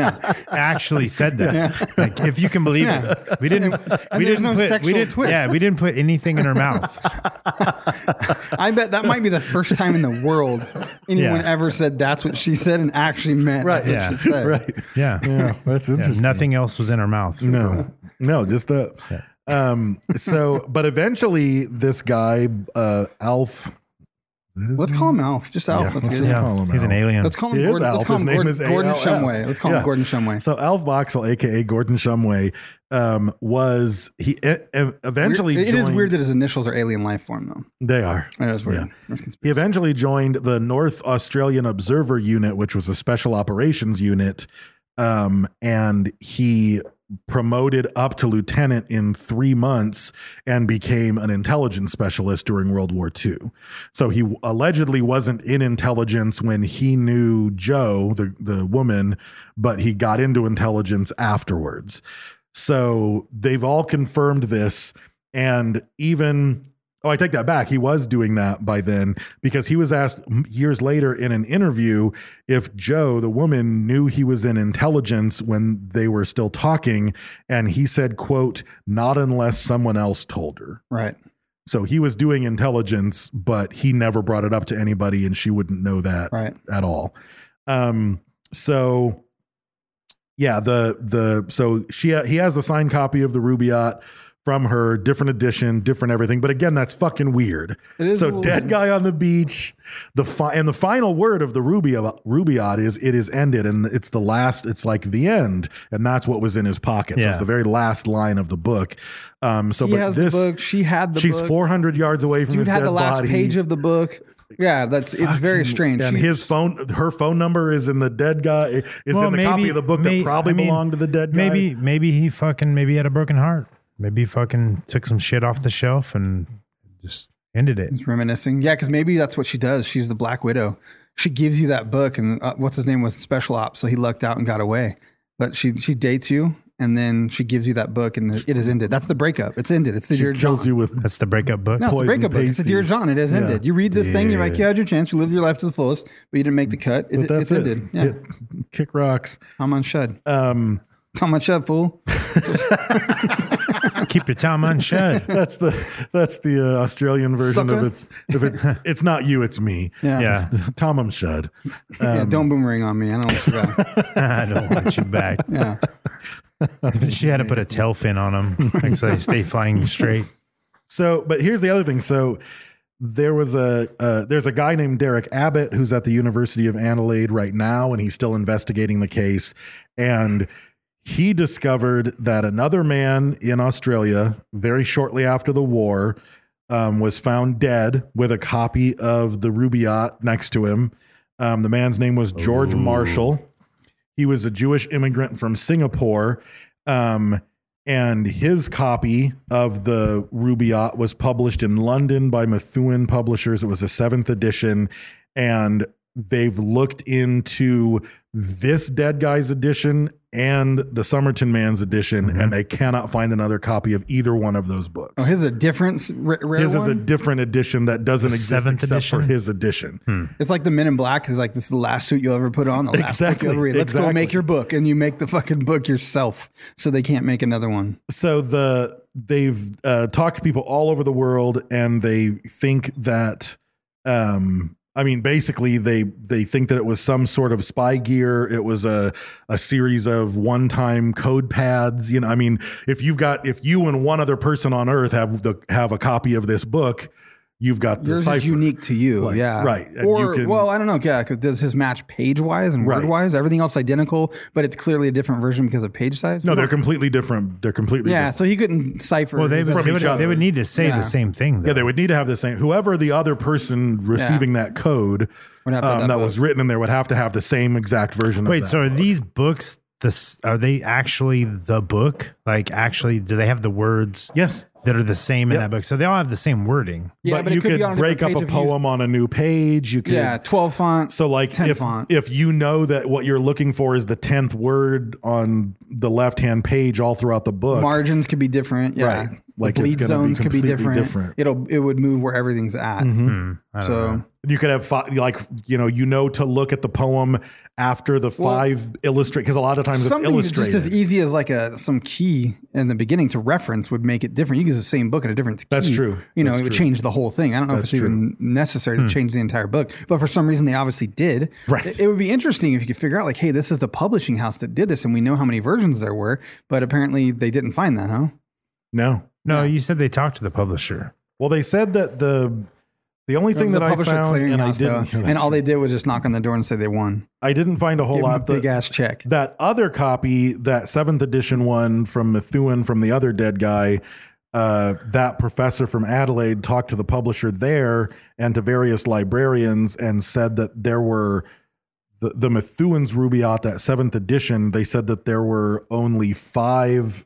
I: said that. Like, if you can believe it, we didn't
K: twist.
I: Yeah, we didn't put anything in her mouth.
K: I bet that might be the first time in the world anyone
I: Yeah.
K: ever said that's what she said and actually meant that's
I: Yeah.
K: what she said.
J: Right.
I: Yeah.
J: Yeah. That's
I: Yeah,
J: interesting.
I: nothing else was in her mouth.
J: No, just that. But eventually this guy, Alf.
K: Let's call him Alf. Just Alf.
J: Yeah,
K: Let's get
J: let's
K: it.
J: call him
I: He's an
J: Alf.
I: alien.
K: Let's call him
J: He is
K: Gordon.
J: Alf.
K: Let's call
J: His
K: him
J: name
K: Gordon,
J: is
K: Gordon
J: ALF.
K: Shumway. Let's call him
J: Yeah.
K: Gordon Shumway.
J: So Alf Boxall, aka Gordon Shumway, was he eventually
K: It is
J: joined-
K: weird that his initials are alien life form, though.
J: They are.
K: It is weird.
J: Yeah. He eventually joined the North Australian Observer Unit, which was a special operations unit, and he promoted up to lieutenant in 3 months and became an intelligence specialist during World War II. So he allegedly wasn't in intelligence when he knew Joe, the woman, but he got into intelligence afterwards. So they've all confirmed this. And even, I take that back. He was doing that by then because he was asked years later in an interview if Joe, the woman, knew he was in intelligence when they were still talking. And he said, quote, "Not unless someone else told her."
K: Right.
J: So he was doing intelligence, but he never brought it up to anybody and she wouldn't know that at all. So yeah, he has the signed copy of the Rubaiyat from her, different edition, different everything. But again, that's fucking weird.
K: It is
J: So
K: a little
J: dead
K: weird.
J: guy on the beach. The final word of the Rubaiyat is "it is ended," and it's the last. It's like the end, and that's what was in his pocket. So
I: Yeah.
J: it's the very last line of the book.
K: He has the book. She had the
J: she's
K: book.
J: 400 yards away from
K: Dude
J: his
K: had
J: dead
K: the last
J: body.
K: page of the book. Yeah, it's very strange.
J: And her phone number is in the dead guy. Is in the copy of the book that probably belonged to the dead guy.
I: Maybe he had a broken heart. Maybe he fucking took some shit off the shelf and just ended it.
K: He's reminiscing. Yeah, because maybe that's what she does. She's the Black Widow. She gives you that book, and what's his name was Special Ops, so he lucked out and got away. But she dates you, and then she gives you that book, and it is ended. That's the breakup. It's ended. It's the Dear John.
J: Kills you with
I: That's the breakup book.
K: No, it's the breakup book. It's the Dear John. It is
J: Yeah.
K: ended. You read this thing, you're like,
J: Yeah.
K: you had your chance. You lived your life to the fullest, but you didn't make the cut.
J: But that's
K: It's
J: it.
K: ended. Yeah.
J: Kick rocks.
K: Tom on Shud. Tom on Shud, fool.
I: Keep your Tom on shut.
J: That's the Australian version
K: Sucker.
J: of it's not you, it's me.
K: Yeah.
J: Tom Shud.
K: Yeah, don't boomerang on me. I don't want you back.
I: I don't want you back.
K: Yeah.
I: She had to put a tail fin on him so they stay flying straight.
J: So, but here's the other thing. So there's a guy named Derek Abbott who's at the University of Adelaide right now, and he's still investigating the case. And he discovered that another man in Australia, very shortly after the war, was found dead with a copy of the Rubaiyat next to him. The man's name was George Marshall. He was a Jewish immigrant from Singapore. And his copy of the Rubaiyat was published in London by Methuen Publishers. It was a 7th edition. And they've looked into this dead guy's edition and the Somerton man's edition, and they cannot find another copy of either one of those books.
K: Oh, his is a different rare
J: His
K: one?
J: is a different edition that doesn't
I: The
J: exist
I: 7th
J: except
I: edition?
J: for his edition.
K: It's like the Men in Black is like, this is the last suit you'll ever put on, the last
J: Exactly,
K: book you'll ever read. Let's go
J: exactly.
K: make your book, and you make the fucking book yourself, so they can't make another one.
J: So they've talked to people all over the world, and they think that basically they think that it was some sort of spy gear. It was a series of one-time code pads. If you and one other person on Earth have a copy of this book, you've got the
K: Yours
J: cipher.
K: is unique to you,
J: Like,
K: yeah.
J: right. And
K: Or,
J: you can-
K: well, I don't know, yeah, because does his match page-wise and
J: Right.
K: word-wise? Everything else identical, but it's clearly a different version because of page size?
J: No, they're completely different. They're completely
K: Yeah,
J: different.
K: so he couldn't cipher.
I: Well, they
K: his-
I: would,
J: From each other.
I: they would need to say
K: Yeah.
I: the same thing. Though.
J: Yeah, they would need to have the same. Whoever the other person receiving that code
K: Would have to have that
J: that
K: book.
J: was written in there would have to have the same exact version.
I: Wait,
J: of that.
I: so are these books? Are they actually the book? Like, actually, do they have the words?
J: Yes.
I: That are the same in
J: Yep.
I: that book. So they all have the same wording.
K: Yeah,
J: but
K: but it
J: you
K: could
J: could
K: be on a
J: break up
K: different
J: a
K: page if you
J: poem on a new page. You could,
K: Yeah, 12 font.
J: So like
K: 10
J: if
K: font.
J: if you know that what you're looking for is the 10th word on the left hand page all throughout the book,
K: Margins could be different. Yeah.
J: Right. Like,
K: the
J: it's
K: bleed
J: gonna be
K: zones could be
J: completely
K: different.
J: different.
K: It would move where everything's at. So
J: you could have you know to look at the poem after the five illustrate because a lot of times it's
K: something
J: illustrated.
K: just as easy as like some key in the beginning to reference would make it different. You can use the same book in a different key.
J: That's true.
K: You know,
J: That's
K: it would
J: true.
K: change the whole thing. I don't know
J: That's
K: if it's even necessary to change the entire book, but for some reason they obviously did.
J: Right.
K: It would be interesting if you could figure out like, hey, this is the publishing house that did this, and we know how many versions there were, but apparently they didn't find that, huh?
J: No.
I: You said they talked to the publisher.
J: Well, they said that the only thing
K: It was
J: that
K: the
J: I
K: Publisher
J: found, and I
K: Clearinghouse,
J: didn't,
K: though, and all they did was just knock on the door and say they won.
J: I didn't find a whole
K: Give 'em
J: lot.
K: a big ass check.
J: That other copy, that 7th edition one from Methuen from the other dead guy, that professor from Adelaide talked to the publisher there and to various librarians and said that there were the Methuen's Rubaiyat, that 7th edition. They said that there were only 5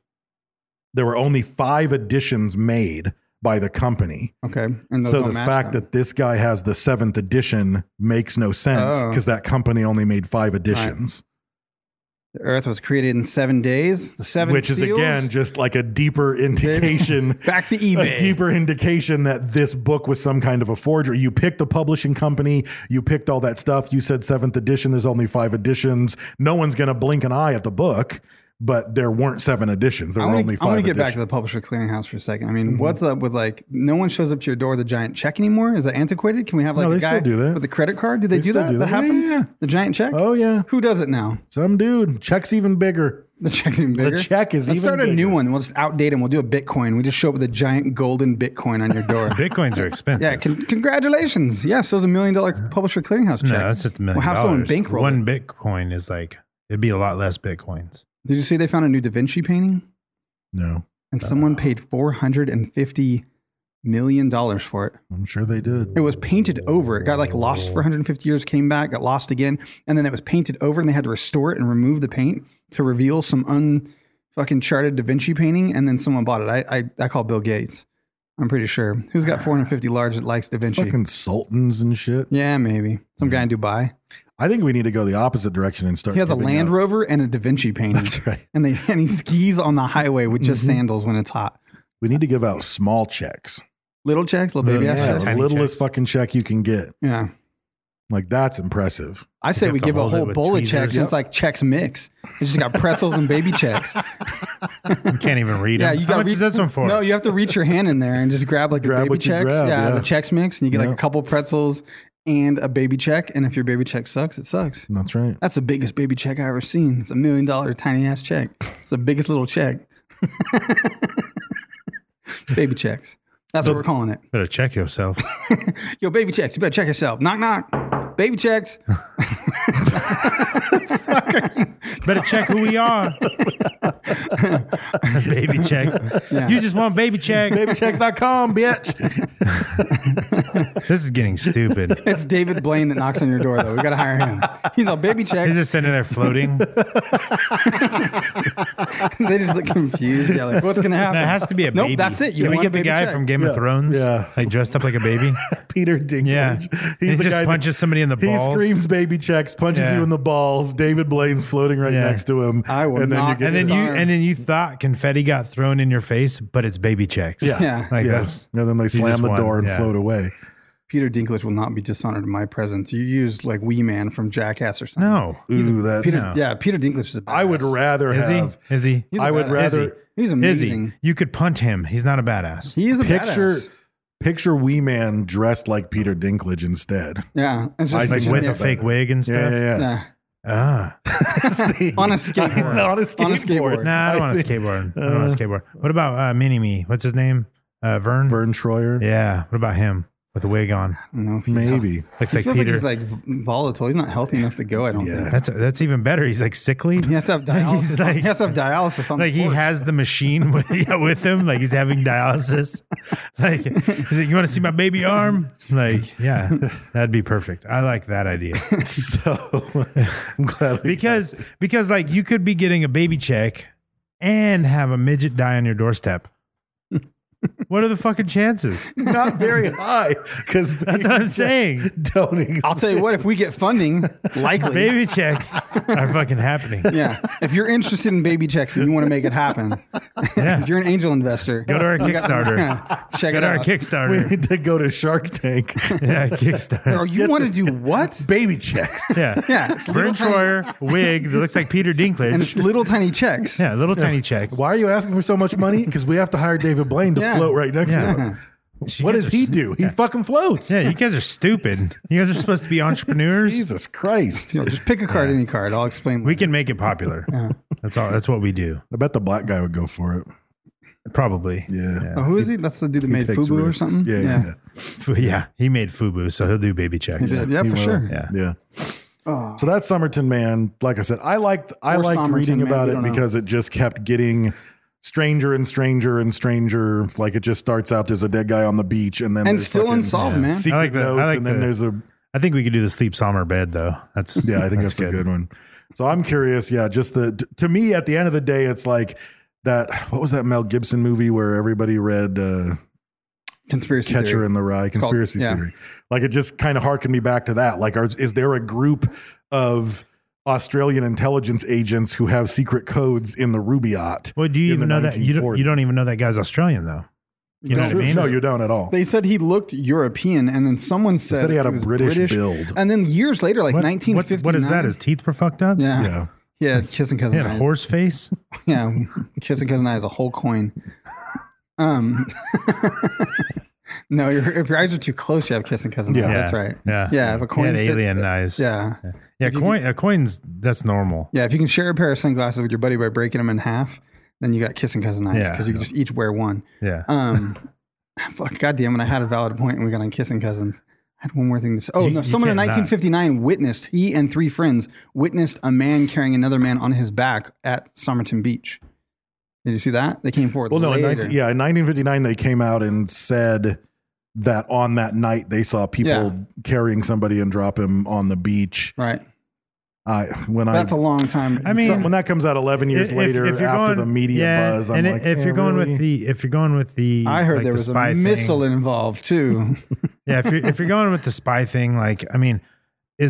J: editions made by the company.
K: Okay. And those
J: So
K: don't
J: the
K: match
J: fact
K: them.
J: that this guy has the 7th edition makes no sense
K: Oh.
J: because that company only made 5 editions.
K: The Earth was created in 7 days. The 7
J: Which is
K: seals.
J: again just like a deeper indication.
K: Back to eBay.
J: A deeper indication that this book was some kind of a forgery. You picked the publishing company, you picked all that stuff. You said 7th edition, there's only 5 editions. No one's going to blink an eye at the book, but there weren't 7 editions. There were only 5
K: I want to get
J: editions.
K: back to the Publisher Clearinghouse for a second. I mean, what's up with like no one shows up to your door with a giant check anymore? Is that antiquated? Can we have like
J: No,
K: a
J: they
K: guy
J: still do that.
K: with a credit card? Do they do
J: still
K: that?
J: do
K: That
J: that.
K: happens?
J: Yeah.
K: The giant check?
J: Oh, yeah.
K: Who does it now?
J: Some dude. Check's even bigger.
K: The check's even bigger.
J: The check is
K: Let's
J: even
K: start a new
J: bigger.
K: one. We'll just outdate them. We'll do a Bitcoin. We just show up with a giant golden Bitcoin on your door.
I: Bitcoins are expensive.
K: Yeah, congratulations. Yeah, so it's $1 million Publisher Clearinghouse check.
I: No, that's just $1 million.
K: We'll have someone bankroll
I: One
K: it.
I: Bitcoin is like, it'd be a lot less Bitcoins.
K: Did you see they found a new Da Vinci painting?
J: No.
K: And someone paid $450 million for it.
J: I'm sure they did.
K: It was painted over. It got like lost for 150 years, came back, got lost again, and then it was painted over, and they had to restore it and remove the paint to reveal some unfucking charted Da Vinci painting, and then someone bought it. I call Bill Gates. I'm pretty sure. Who's got 450 large that likes Da Vinci?
J: Fucking sultans and shit.
K: Yeah, maybe. Some guy in Dubai.
J: I think we need to go the opposite direction and start.
K: He has a
J: giving
K: Land
J: out-
K: Rover and a Da Vinci painting.
J: That's right.
K: And he skis on the highway with just sandals when it's hot.
J: We need to give out small checks.
K: Little checks, little baby ass
J: Yeah,
K: checks.
J: the
I: Tiny
J: littlest
I: checks.
J: fucking check you can get.
K: Yeah.
J: Like, that's impressive.
K: I say
I: have
K: we
I: to
K: give a
I: hold it
K: whole
I: with
K: bowl of
I: tweezers.
K: checks.
I: Yep.
K: It's like checks mix. It's just got pretzels and baby checks.
I: You can't even read
K: Yeah,
I: them.
K: you
I: How
K: got
I: much is this one for?
K: No, you have to reach your hand in there and just grab like
J: Grab
K: a baby
J: what you
K: checks.
J: grab,
K: yeah,
J: yeah.
K: the checks mix, and you get like
J: Yeah.
K: a couple pretzels and a baby check. And if your baby check sucks, it sucks.
J: That's right.
K: That's the biggest baby check I've ever seen. It's $1 million tiny ass check. It's the biggest little check. Baby checks. That's what we're calling it.
I: Better check yourself.
K: Yo, baby checks. You better check yourself. Knock, knock. Baby checks.
I: Better check who we are. Baby checks.
K: Yeah.
I: You just want baby check.
J: Babychecks.com, bitch.
I: This is getting stupid.
K: It's David Blaine that knocks on your door, though. We got to hire him. He's all baby checks.
I: He's just sitting there floating.
K: They just look confused. Yeah, like, what's going to happen?
I: That has to be a
K: Nope,
I: baby.
K: that's it. You
I: Can we
K: want
I: get
K: a
I: the
K: baby
I: guy
K: check.
I: from Game of
J: Yeah.
I: Thrones?
J: Yeah.
I: Like dressed up like a baby?
J: Peter Dinklage.
I: Yeah. He
J: He's the
I: just
J: guy that-
I: punches somebody in the balls.
J: He screams baby checks, punches
I: Yeah.
J: you in the balls. David Blaine's floating right
I: Yeah.
J: next to him.
K: I will
J: and then
K: not-
J: you get
I: And then
K: His
I: you
K: arm.
I: and then you thought confetti got thrown in your face, but it's baby checks.
J: Yeah.
K: Yeah.
I: Like
J: yeah.
I: that's
J: And then they
I: you
J: slam
I: just
J: the
I: won.
J: door and
I: Yeah.
J: float away.
K: Peter Dinklage will not be dishonored in my presence. You used like Wee Man from Jackass or something.
I: No.
J: Ooh, that's.
K: Peter,
I: No.
K: Yeah, Peter Dinklage is a badass.
J: I would rather
I: Is
J: have.
I: he? Is he?
K: He's a
J: I would
K: badass.
J: rather
I: Is
K: He's
I: Is
K: amazing.
I: he? You could punt him. He's not a badass.
K: He is a
J: picture
K: badass.
J: Wee Man dressed like Peter Dinklage instead.
K: Yeah. It's
J: I
K: just,
I: Like
J: think
I: with
J: yeah.
I: a fake wig and stuff.
J: Yeah.
K: yeah.
I: Ah.
J: See?
K: On a skateboard.
J: On a skateboard.
K: On a skateboard.
I: Nah, I don't want to skateboard. I don't want to skateboard. What about Mini Me? What's his name? Vern?
J: Vern Troyer.
I: Yeah. What about him? with a wig on.
K: I don't know if he's
J: Maybe.
I: Looks
K: He
I: like
K: feels
I: Peter.
K: like he's like volatile. He's not healthy enough to go. I don't think.
I: That's even better. He's like sickly.
K: He has to have dialysis.
I: He's like-
K: he has to have dialysis on
I: Like
K: the
I: he
K: porch.
I: has the machine with him, like he's having dialysis. Like he's like, you want to see my baby arm? Like, yeah, that'd be perfect. I like that idea.
J: So I'm glad
I: because like you could be getting a baby check and have a midget die on your doorstep. What are the fucking chances?
J: not very high because
I: That's what I'm saying.
J: Don't exist.
K: I'll tell you what, if we get funding, likely.
I: Baby checks are fucking happening.
K: Yeah. If you're interested in baby checks and you want to make it happen,
I: Yeah.
K: if you're an angel investor,
I: Go to our
K: you got-
I: Kickstarter.
K: check
I: Go
K: it
I: to our
K: out.
J: We
I: Kickstarter.
J: need to go to Shark Tank.
I: Yeah, Kickstarter.
K: Or you want to do what?
J: Baby checks.
I: Yeah.
K: Yeah. It's little
I: Vern
K: tiny,
I: Troyer wig that looks like Peter
K: and it's
I: Dinklage.
K: little tiny checks.
I: Yeah, little tiny checks.
J: Why are you asking for so much money? Because we have to hire David Blaine to
K: Yeah.
J: float right next
I: Yeah.
J: to him. What does he do? He fucking floats.
I: Yeah, you guys are stupid. You guys are supposed to be entrepreneurs.
J: Jesus Christ.
K: You know, just pick a card, any card. I'll explain.
I: We can make it popular. That's all. That's what we do.
J: I bet the black guy would go for it.
I: Probably.
J: Yeah.
K: Oh, who is he? That's the dude that
J: He
K: made
J: takes
K: Fubu or
J: risks.
K: something.
J: Yeah.
I: Yeah, he made FUBU, so he'll do baby checks.
K: He did. Yeah,
J: He
K: for
J: will.
K: sure.
I: Yeah.
J: Yeah. So that's Somerton Man. Like I said, I liked
K: Somerton
J: reading
K: Man,
J: about
K: we
J: it
K: don't know.
J: because it just kept getting stranger and stranger and stranger. Like it just starts out there's a dead guy on the beach and then
K: And
J: there's
K: still
J: fucking
K: unsolved, man.
J: secret
I: I like the- I
J: notes
I: like
J: and then
I: the-
J: there's a
I: I think we could do the sleep somber bed though. That's
J: yeah, I think that's a good one. So I'm curious. Yeah, just to me at the end of the day, it's like that. What was that Mel Gibson movie where everybody read
K: Conspiracy
J: Catcher
K: theory.
J: in the Rye? Conspiracy
K: yeah.
J: theory. Like it just kind of harkened me back to that. Like, is there a group of Australian intelligence agents who have secret codes in the Rubaiyat?
I: Well, do you
J: in
I: even
J: the
I: know that? You
J: 1940s?
I: don't even know that guy's Australian though. You know what I mean?
J: No, you don't at all.
K: They said he looked European, and then someone said
J: he had a
K: was
J: British build.
K: And then years later, like
I: What-
K: 1959.
I: what is that? His teeth were fucked up.
K: Yeah.
J: Yeah.
K: He had kissing
I: He
K: cousin
I: had a
K: eyes.
I: horse face.
K: Yeah, kissing cousin eyes, a whole coin. No, if your eyes are too close, you have kissing cousin eyes. That's right.
I: Yeah.
K: Yeah, if a
I: He
K: coin
I: had
K: fit-
I: alien eyes.
K: Yeah.
I: Yeah,
K: If you
I: a coin's that's normal.
K: Yeah, if you can share a pair of sunglasses with your buddy by breaking them in half, then you got kissing cousin eyes
I: Yeah.
K: because you can just each wear one.
I: Yeah.
K: Fuck, goddamn it! I had a valid point, and we got on kissing cousins. I had one more thing to say. Oh,
I: You-
K: no!
I: you
K: Someone in
I: can't not.
K: 1959 witnessed. He and three friends witnessed a man carrying another man on his back at Somerton Beach. Did you see that? They came forward.
J: Well, no, in
K: later.
J: 1959 they came out and said that on that night they saw people
K: Yeah.
J: carrying somebody and drop him on the beach.
K: Right.
J: That's
K: a long time.
I: I mean,
J: when that comes out 11 years later
I: you're
J: after
I: going-
J: the media
I: yeah,
J: buzz, I'm
I: and
J: like,
I: if you're going with the,
K: I heard
I: like,
K: there
I: the
K: was a
I: spy
K: missile
I: thing,
K: involved too.
I: Yeah, if you're going with the spy thing, like, I mean, is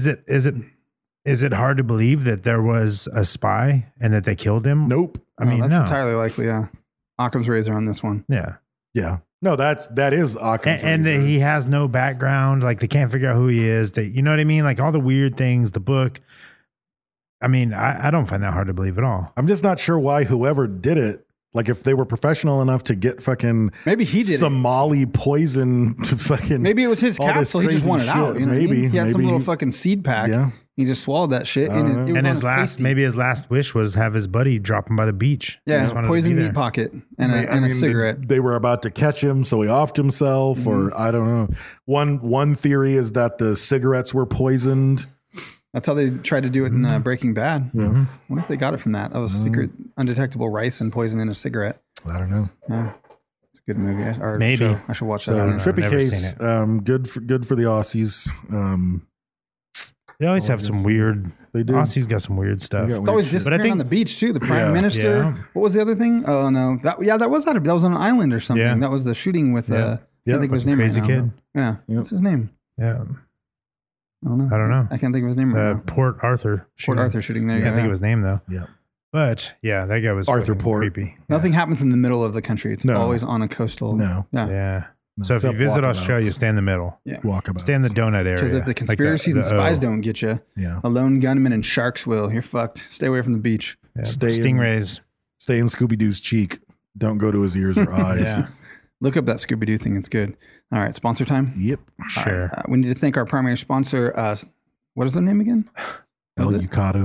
I: it hard to believe that there was a spy and that they killed him?
J: Nope.
I: I mean,
K: that's
I: no.
K: entirely likely. Yeah, Occam's razor on this one.
I: Yeah.
J: Yeah. No, that is Occam's
I: And that
J: razor.
I: he has no background. Like they can't figure out who he is. That you know what I mean? Like all the weird things, the book. I mean, I don't find that hard to believe at all.
J: I'm just not sure why whoever did it, like if they were professional enough to get fucking
K: Maybe he did it.
J: Somali poison to fucking
K: Maybe it was his
J: all this
K: capsule. He just
J: crazy
K: wanted out.
J: shit.
K: You know what I
J: maybe
K: mean? He had some
J: maybe
K: little fucking seed pack.
J: Yeah.
K: He just swallowed that shit.
J: I don't
K: And
J: know.
K: it was
I: And
K: on
I: his last,
K: pasty.
I: maybe his last wish was have his buddy drop him by the beach. He just
K: Yeah,
I: wanted to
K: poison
I: be
K: meat
I: there.
K: pocket and
J: I
K: a
J: mean,
K: cigarette.
J: They were about to catch him, so he offed himself,
K: Mm-hmm.
J: or I don't know. One theory is that the cigarettes were poisoned.
K: That's how they tried to do it in Breaking Bad.
J: Yeah.
K: What if they got it from that? That was secret, undetectable rice and poison in a cigarette.
J: I don't know.
K: Yeah. It's a good movie. Or
I: Maybe.
K: show. I should watch that.
J: So
I: don't know.
J: trippy
I: Never
J: case,
I: seen
J: good for the Aussies.
I: They always have some weird.
J: They do.
I: Aussie's got some weird stuff.
J: They got
K: It's always
J: weird shit.
K: disappearing
I: think-
K: on the beach too. The prime
J: Yeah.
K: minister.
I: Yeah.
K: What was the other thing? Oh no, that was on an island or something.
I: Yeah.
K: That was the shooting with.
I: Yeah.
K: I can't think of his
I: Fucking
K: name.
I: crazy
K: right now.
I: kid.
K: Yeah.
J: Yep.
K: What's his name?
I: Yeah.
K: I don't know.
I: I don't know.
K: I can't think of his name right now.
I: Port Arthur.
K: Port
I: shooting.
K: Arthur shooting. There you
I: Can't
K: go.
I: think of his name though.
J: Yeah.
I: But yeah, that guy was
J: Arthur
I: fucking
J: Port.
I: creepy.
K: Nothing happens in the middle of the country. It's
J: No.
K: always on a coastal.
J: No.
K: Yeah.
I: Yeah. So if you
J: Except
I: visit
J: walkabouts.
I: Australia, stay in the middle.
K: Yeah.
J: Walkabout.
I: Stay in the donut area.
K: Because if the
I: Like
K: conspiracies and spies
I: O.
K: don't get you,
J: Yeah.
K: a lone gunman and sharks will. You're fucked. Stay away from the beach.
I: Yeah,
J: Stay in-
I: stingrays.
J: Stay in Scooby Doo's cheek. Don't go to his ears or eyes.
I: Yeah.
K: Look up that Scooby Doo thing. It's good. All right. Sponsor time.
J: Yep.
K: All
I: Sure.
K: right, we need to thank our primary sponsor. What is the name again?
J: El Yucato.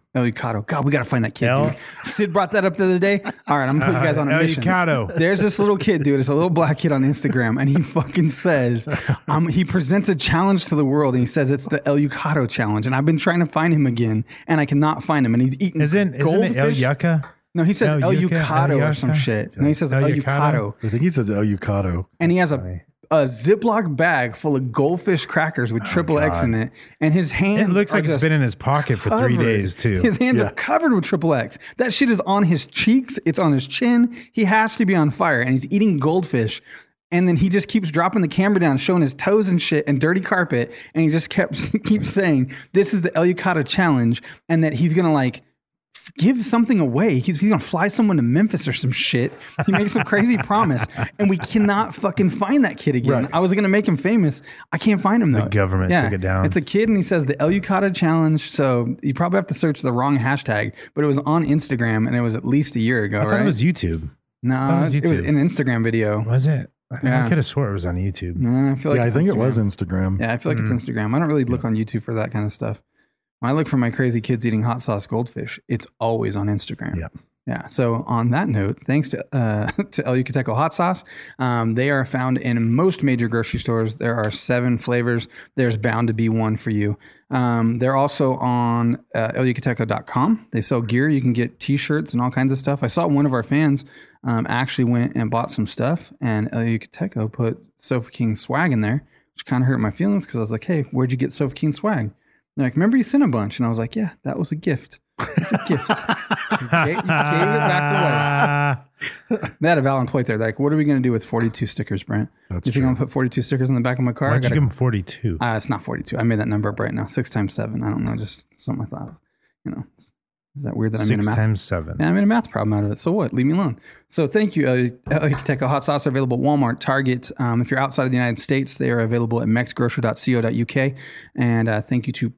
K: El Yucato. God, we got to find that kid,
I: El-
K: dude. Sid brought that up the other day. All right, I'm going to put you guys on a
I: El
K: mission.
I: Yucato.
K: There's this little kid, dude. It's a little black kid on Instagram, and he fucking says, he presents a challenge to the world, and he says it's the El Yucato challenge. And I've been trying to find him again, and I cannot find him. And he's eating
I: Isn't it El
K: goldfish.
I: Yucca?
K: No, he says El Yucato or some
I: Yucca?
K: shit. No, he says
I: El
K: El
I: Yucato?
K: Yucato.
J: I think he says El Yucato.
K: And he has a Ziploc bag full of goldfish crackers with triple X in it. And his hands
I: It looks
K: are
I: like it's
K: just
I: been in his pocket for 3
K: covered.
I: days, too.
K: His hands are covered with triple X. That shit is on his cheeks. It's on his chin. He has to be on fire. And he's eating goldfish. And then he just keeps dropping the camera down, showing his toes and shit and dirty carpet. And he just keeps saying, this is the El Yucato challenge. And that he's going to like give something away. He's going to fly someone to Memphis or some shit. He makes some crazy promise. And we cannot fucking find that kid again.
J: Right.
K: I was going to make him famous. I can't find him though.
I: The government took it down.
K: It's a kid and he says the El Yucato challenge. So you probably have to search the wrong hashtag, but it was on Instagram and it was at least a year ago,
I: I thought
K: right?
I: it was YouTube.
K: No, it was an Instagram video.
I: Was it?
K: Yeah.
I: I could have swore it was on YouTube.
K: I feel like
J: I
K: it's
J: think it
K: Instagram.
J: was Instagram.
K: Yeah, I feel like it's Instagram. I don't really look on YouTube for that kind of stuff. When I look for my crazy kids eating hot sauce goldfish, it's always on Instagram.
J: Yeah.
K: Yeah. So on that note, thanks to El Yucateco hot sauce. They are found in most major grocery stores. There are 7 flavors. There's bound to be one for you. They're also on elyucateco.com. They sell gear. You can get t-shirts and all kinds of stuff. I saw one of our fans actually went and bought some stuff, and El Yucateco put Sofa King swag in there, which kind of hurt my feelings because I was like, hey, where'd you get Sofa King swag? They're like, remember you sent a bunch? And I was like, yeah, that was a gift. It's a gift. You gave it back away. They had a valid point there. They're like, what are we going to do with 42 stickers, Brent?
J: That's
K: you think I'm going to put 42 stickers in the back of my car?
I: Why'd you give him 42?
K: It's not 42. I made that number up right now. 6 times 7. I don't know. Just something I thought of. You know, is that weird that I made a
I: 6
K: math?
I: times 7.
K: Yeah, I made a math problem out of it. So what? Leave me alone. So thank you. El Yucateco hot sauce are available at Walmart, Target. If you're outside of the United States, they are available at mexgrocer.co.uk. And thank you to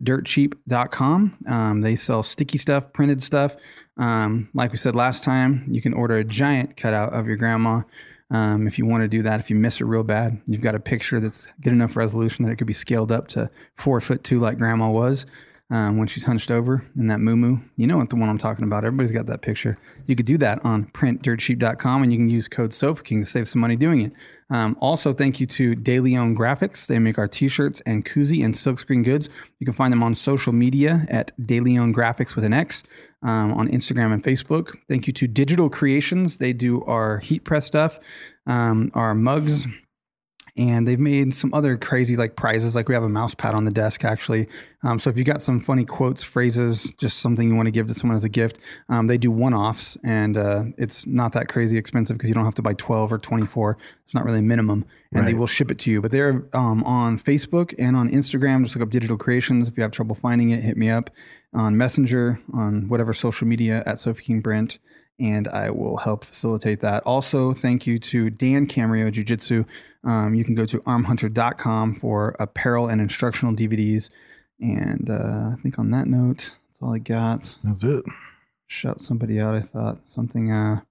K: printdirtcheap.com. They sell sticky stuff, printed stuff. Like we said last time, you can order a giant cutout of your grandma. If you want to do that, if you miss her real bad, you've got a picture that's good enough resolution that it could be scaled up to 4'2" like grandma was. When she's hunched over in that moo-moo. You know what the one I'm talking about. Everybody's got that picture. You could do that on printdirtcheap.com, and you can use code SOFAKING to save some money doing it. Also, thank you to De Leon Graphics. They make our t-shirts and koozie and silkscreen goods. You can find them on social media at De Leon Graphics with an X on Instagram and Facebook. Thank you to Digital Creations. They do our heat press stuff, our mugs, and they've made some other crazy like prizes. Like we have a mouse pad on the desk actually. So if you got some funny quotes, phrases, just something you want to give to someone as a gift, they do one-offs, and it's not that crazy expensive because you don't have to buy 12 or 24. It's not really a minimum, and they will ship it to you. But they're on Facebook and on Instagram. Just look up Digital Creations. If you have trouble finding it, hit me up on Messenger, on whatever social media at Sofa King Brent, and I will help facilitate that. Also, thank you to Dan Camrio Jiu-Jitsu. You can go to armhunter.com for apparel and instructional DVDs. And I think on that note, that's all I got.
J: That's it.
K: Shout somebody out. I thought something.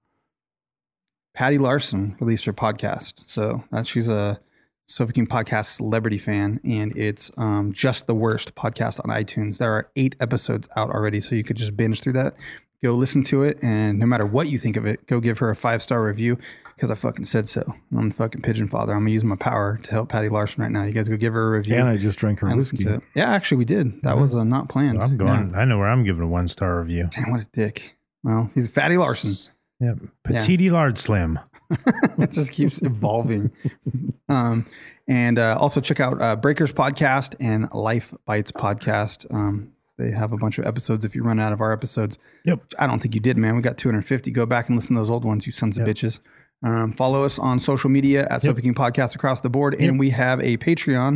K: Patty Larson released her podcast. So she's a Sofa King podcast celebrity fan, and it's Just the Worst podcast on iTunes. There are 8 episodes out already, so you could just binge through that. Go listen to it, and no matter what you think of it, go give her a 5-star review because I fucking said so. I'm the fucking pigeon father. I'm gonna use my power to help Patty Larson right now. You guys go give her a review.
J: And I just drank her
K: and listen
J: whiskey.
K: to it. Yeah, actually, we did. That was not planned.
I: I'm going.
K: Yeah.
I: I know where I'm giving a 1-star review.
K: Damn, what a dick. Well, he's Fatty Larson.
I: Yep. Petite Lard Slim.
K: It just keeps evolving. And also check out Breakers Podcast and Life Bites Podcast. They have a bunch of episodes if you run out of our episodes.
J: Yep.
K: I don't think you did, man. We got 250. Go back and listen to those old ones, you sons of bitches. Follow us on social media at Sofa King Podcast across the board. And we have a Patreon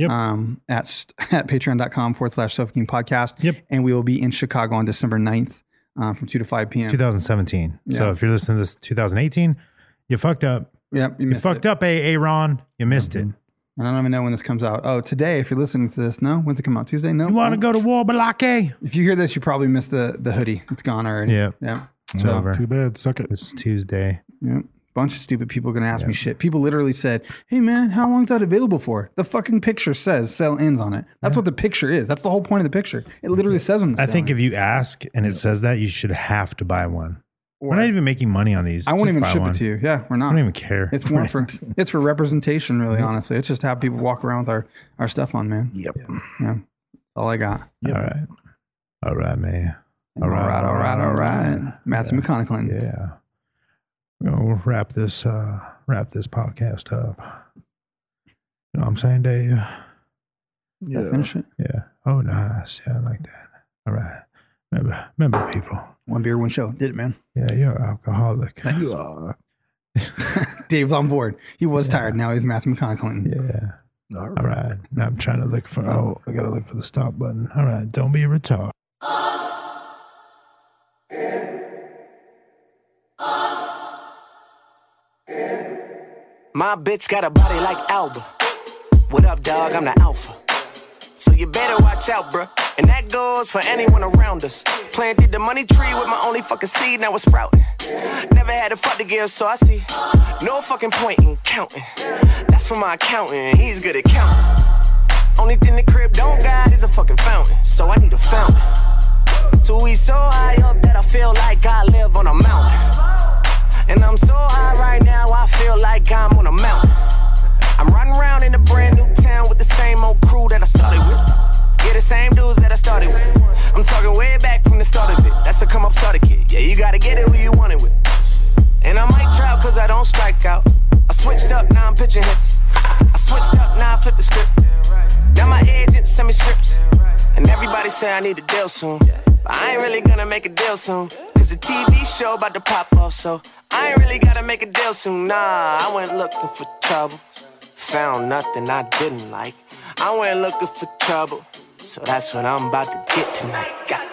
K: at patreon.com/Sofa King Podcast.
I: Yep.
K: And we will be in Chicago on December 9th from 2 to 5 p.m.
I: 2017.
K: Yeah.
I: So if you're listening to this 2018, you fucked up.
K: Yep.
I: You fucked up, Aaron. You missed it.
K: I don't even know when this comes out. Oh, today, if you're listening to this. No? When's it come out? Tuesday? No?
I: You want to go to Warbalake?
K: If you hear this, you probably missed the hoodie. It's gone already.
I: Yeah.
K: Yeah.
I: It's
K: So,
I: over.
J: Too bad. Suck it.
I: This is Tuesday.
K: Yep. Bunch of stupid people going to ask me shit. People literally said, hey man, how long is that available for? The fucking picture says sell ends on it. That's what the picture is. That's the whole point of the picture. It literally says on the
I: I think if you ask and it says that, you should have to buy one. We're not even making money on these.
K: I won't
I: Just
K: even
I: buy
K: ship
I: one.
K: it to you. Yeah, we're not.
I: I don't even care.
K: It's more it's for representation, really, honestly. It's just how people walk around with our stuff on, man.
J: Yep.
K: Yeah. That's all I got.
I: Yep. All right, man.
K: All right. Matthew McConaughey.
I: Yeah. We're gonna wrap this podcast up. You know what I'm saying, Dave?
K: Yeah. Finish it.
I: Yeah. Oh, nice. Yeah, I like that. All right. Remember, people.
K: One beer, one show. Did it, man.
I: Yeah, you're an alcoholic.
J: You are.
K: Dave's on board. He was tired. Now he's Matthew McConaughey.
I: Yeah. All right. Now I'm trying to look for. Oh, I gotta look for the stop button. All right. Don't be a retard.
L: My bitch got a body like Alba. What up, dog? I'm the alpha. So you better watch out, bruh. And that goes for anyone around us. Planted the money tree with my only fucking seed, now it's sprouting. Never had a fuck to give, so I see no fucking point in counting. That's for my accountant, he's good at counting. Only thing the crib don't got is a fucking fountain, so I need a fountain. Till we so high up that I feel like I live on a mountain. And I'm so high right now, I feel like I'm on a mountain. I'm riding around in a brand new town with the same old crew that I started with. Yeah, the same dudes that I started with. I'm talking way back from the start of it. That's a come up starter kid. Yeah, you gotta get it who you want it with. And I might try cause I don't strike out. I switched up, now I'm pitching hits. I switched up, now I flip the script. Now my agent send me scripts. And everybody say I need a deal soon. But I ain't really gonna make a deal soon. Cause the TV show about to pop off, so I ain't really gotta make a deal soon. Nah, I went looking for trouble. Found nothing I didn't like. I went looking for trouble. So that's what I'm about to get tonight.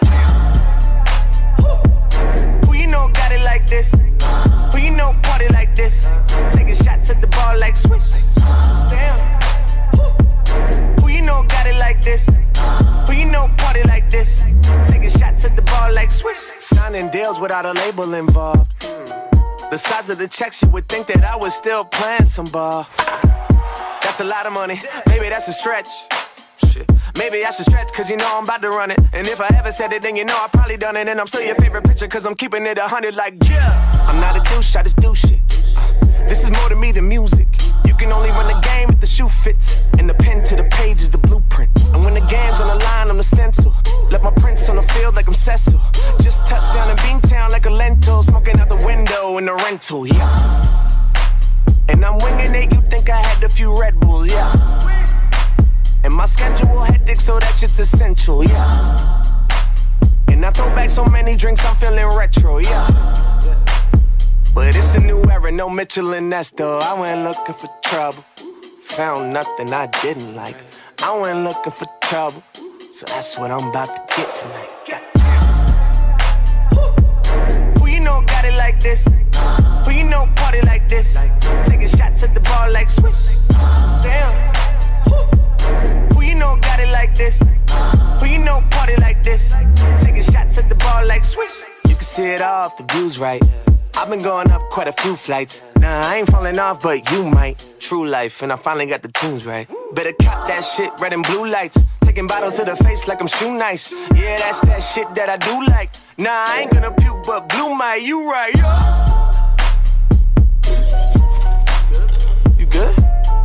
L: Who you know got it like this? Who you know party like this? Taking shots at the bar like swish. Damn. Who you know got it like this? Who you know party like this? Taking shots at the bar like swish. Signing deals without a label involved. The size of the checks, you would think that I was still playing some ball. That's a lot of money. Maybe that's a stretch. Shit. Maybe I should stretch cause you know I'm about to run it. And if I ever said it, then you know I probably done it. And I'm still your favorite picture cause I'm keeping it 100 like, yeah. I'm not a douche, I just do shit. This is more to me than music. You can only run the game if the shoe fits. And the pen to the page is the blueprint. And when the game's on the line, I'm the stencil. Let my prints on the field like I'm Cecil. Just touched down in Beantown like a lentil. Smoking out the window in the rental, yeah. And I'm winging it, you think I had a few Red Bull, yeah. And my schedule hectic, so that shit's essential, yeah. And I throw back so many drinks, I'm feeling retro, yeah. But it's a new era, no Mitchell and Ness, though. I went looking for trouble. Found nothing I didn't like. I went looking for trouble. So that's what I'm about to get tonight. Who you know got it like this? Who you know party like this? Taking shots at the bar like swish. Damn. Who you know got it like this? Who you know party like this? Taking shots at the bar like swish. You can see it all if the view's right. I've been going up quite a few flights. Nah, I ain't falling off, but you might. True life, and I finally got the tunes right. Better cop that shit, red and blue lights. Taking bottles to the face like I'm shoe nice. Yeah, that's that shit that I do like. Nah, I ain't gonna puke, but blue might. You right, yeah. You good?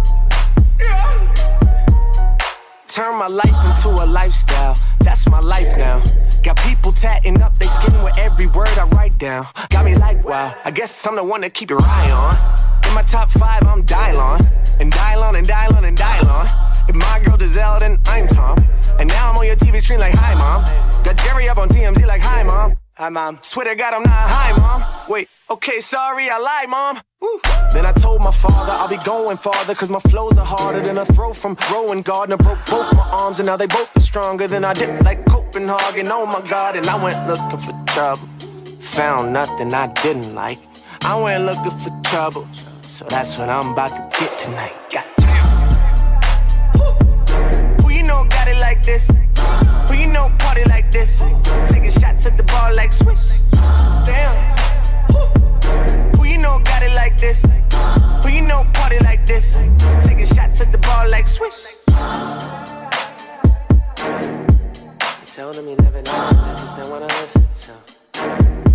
L: Yeah. Turn my life into a lifestyle. That's my life now. Got people tatting up they skin with every word I write down. Got me like, wow, I guess I'm the one to keep your eye on. In my top 5, I'm Dylon. And Dylon and Dylon and Dylon. If my girl Giselle, then I'm Tom. And now I'm on your TV screen like, hi, mom. Got Jerry up on TMZ like, hi, mom. Hi, mom. Swear to God, I'm not high, mom. Wait, okay, sorry, I lied, mom. Woo. Then I told my father I'll be going farther, cause my flows are harder than a throw from Rowan Gardner. Broke both my arms and now they both are stronger than I did like Copenhagen. Oh my God, and I went looking for trouble. Found nothing I didn't like. I went looking for trouble. So that's what I'm about to get tonight. Who you know got it like this? Who you know party like this? Taking shots at the bar like swish. Damn. Who you you know got it like this? Who you know party like this? Taking shots at the ball like swish.
M: You told him you never know, I just don't wanna listen, so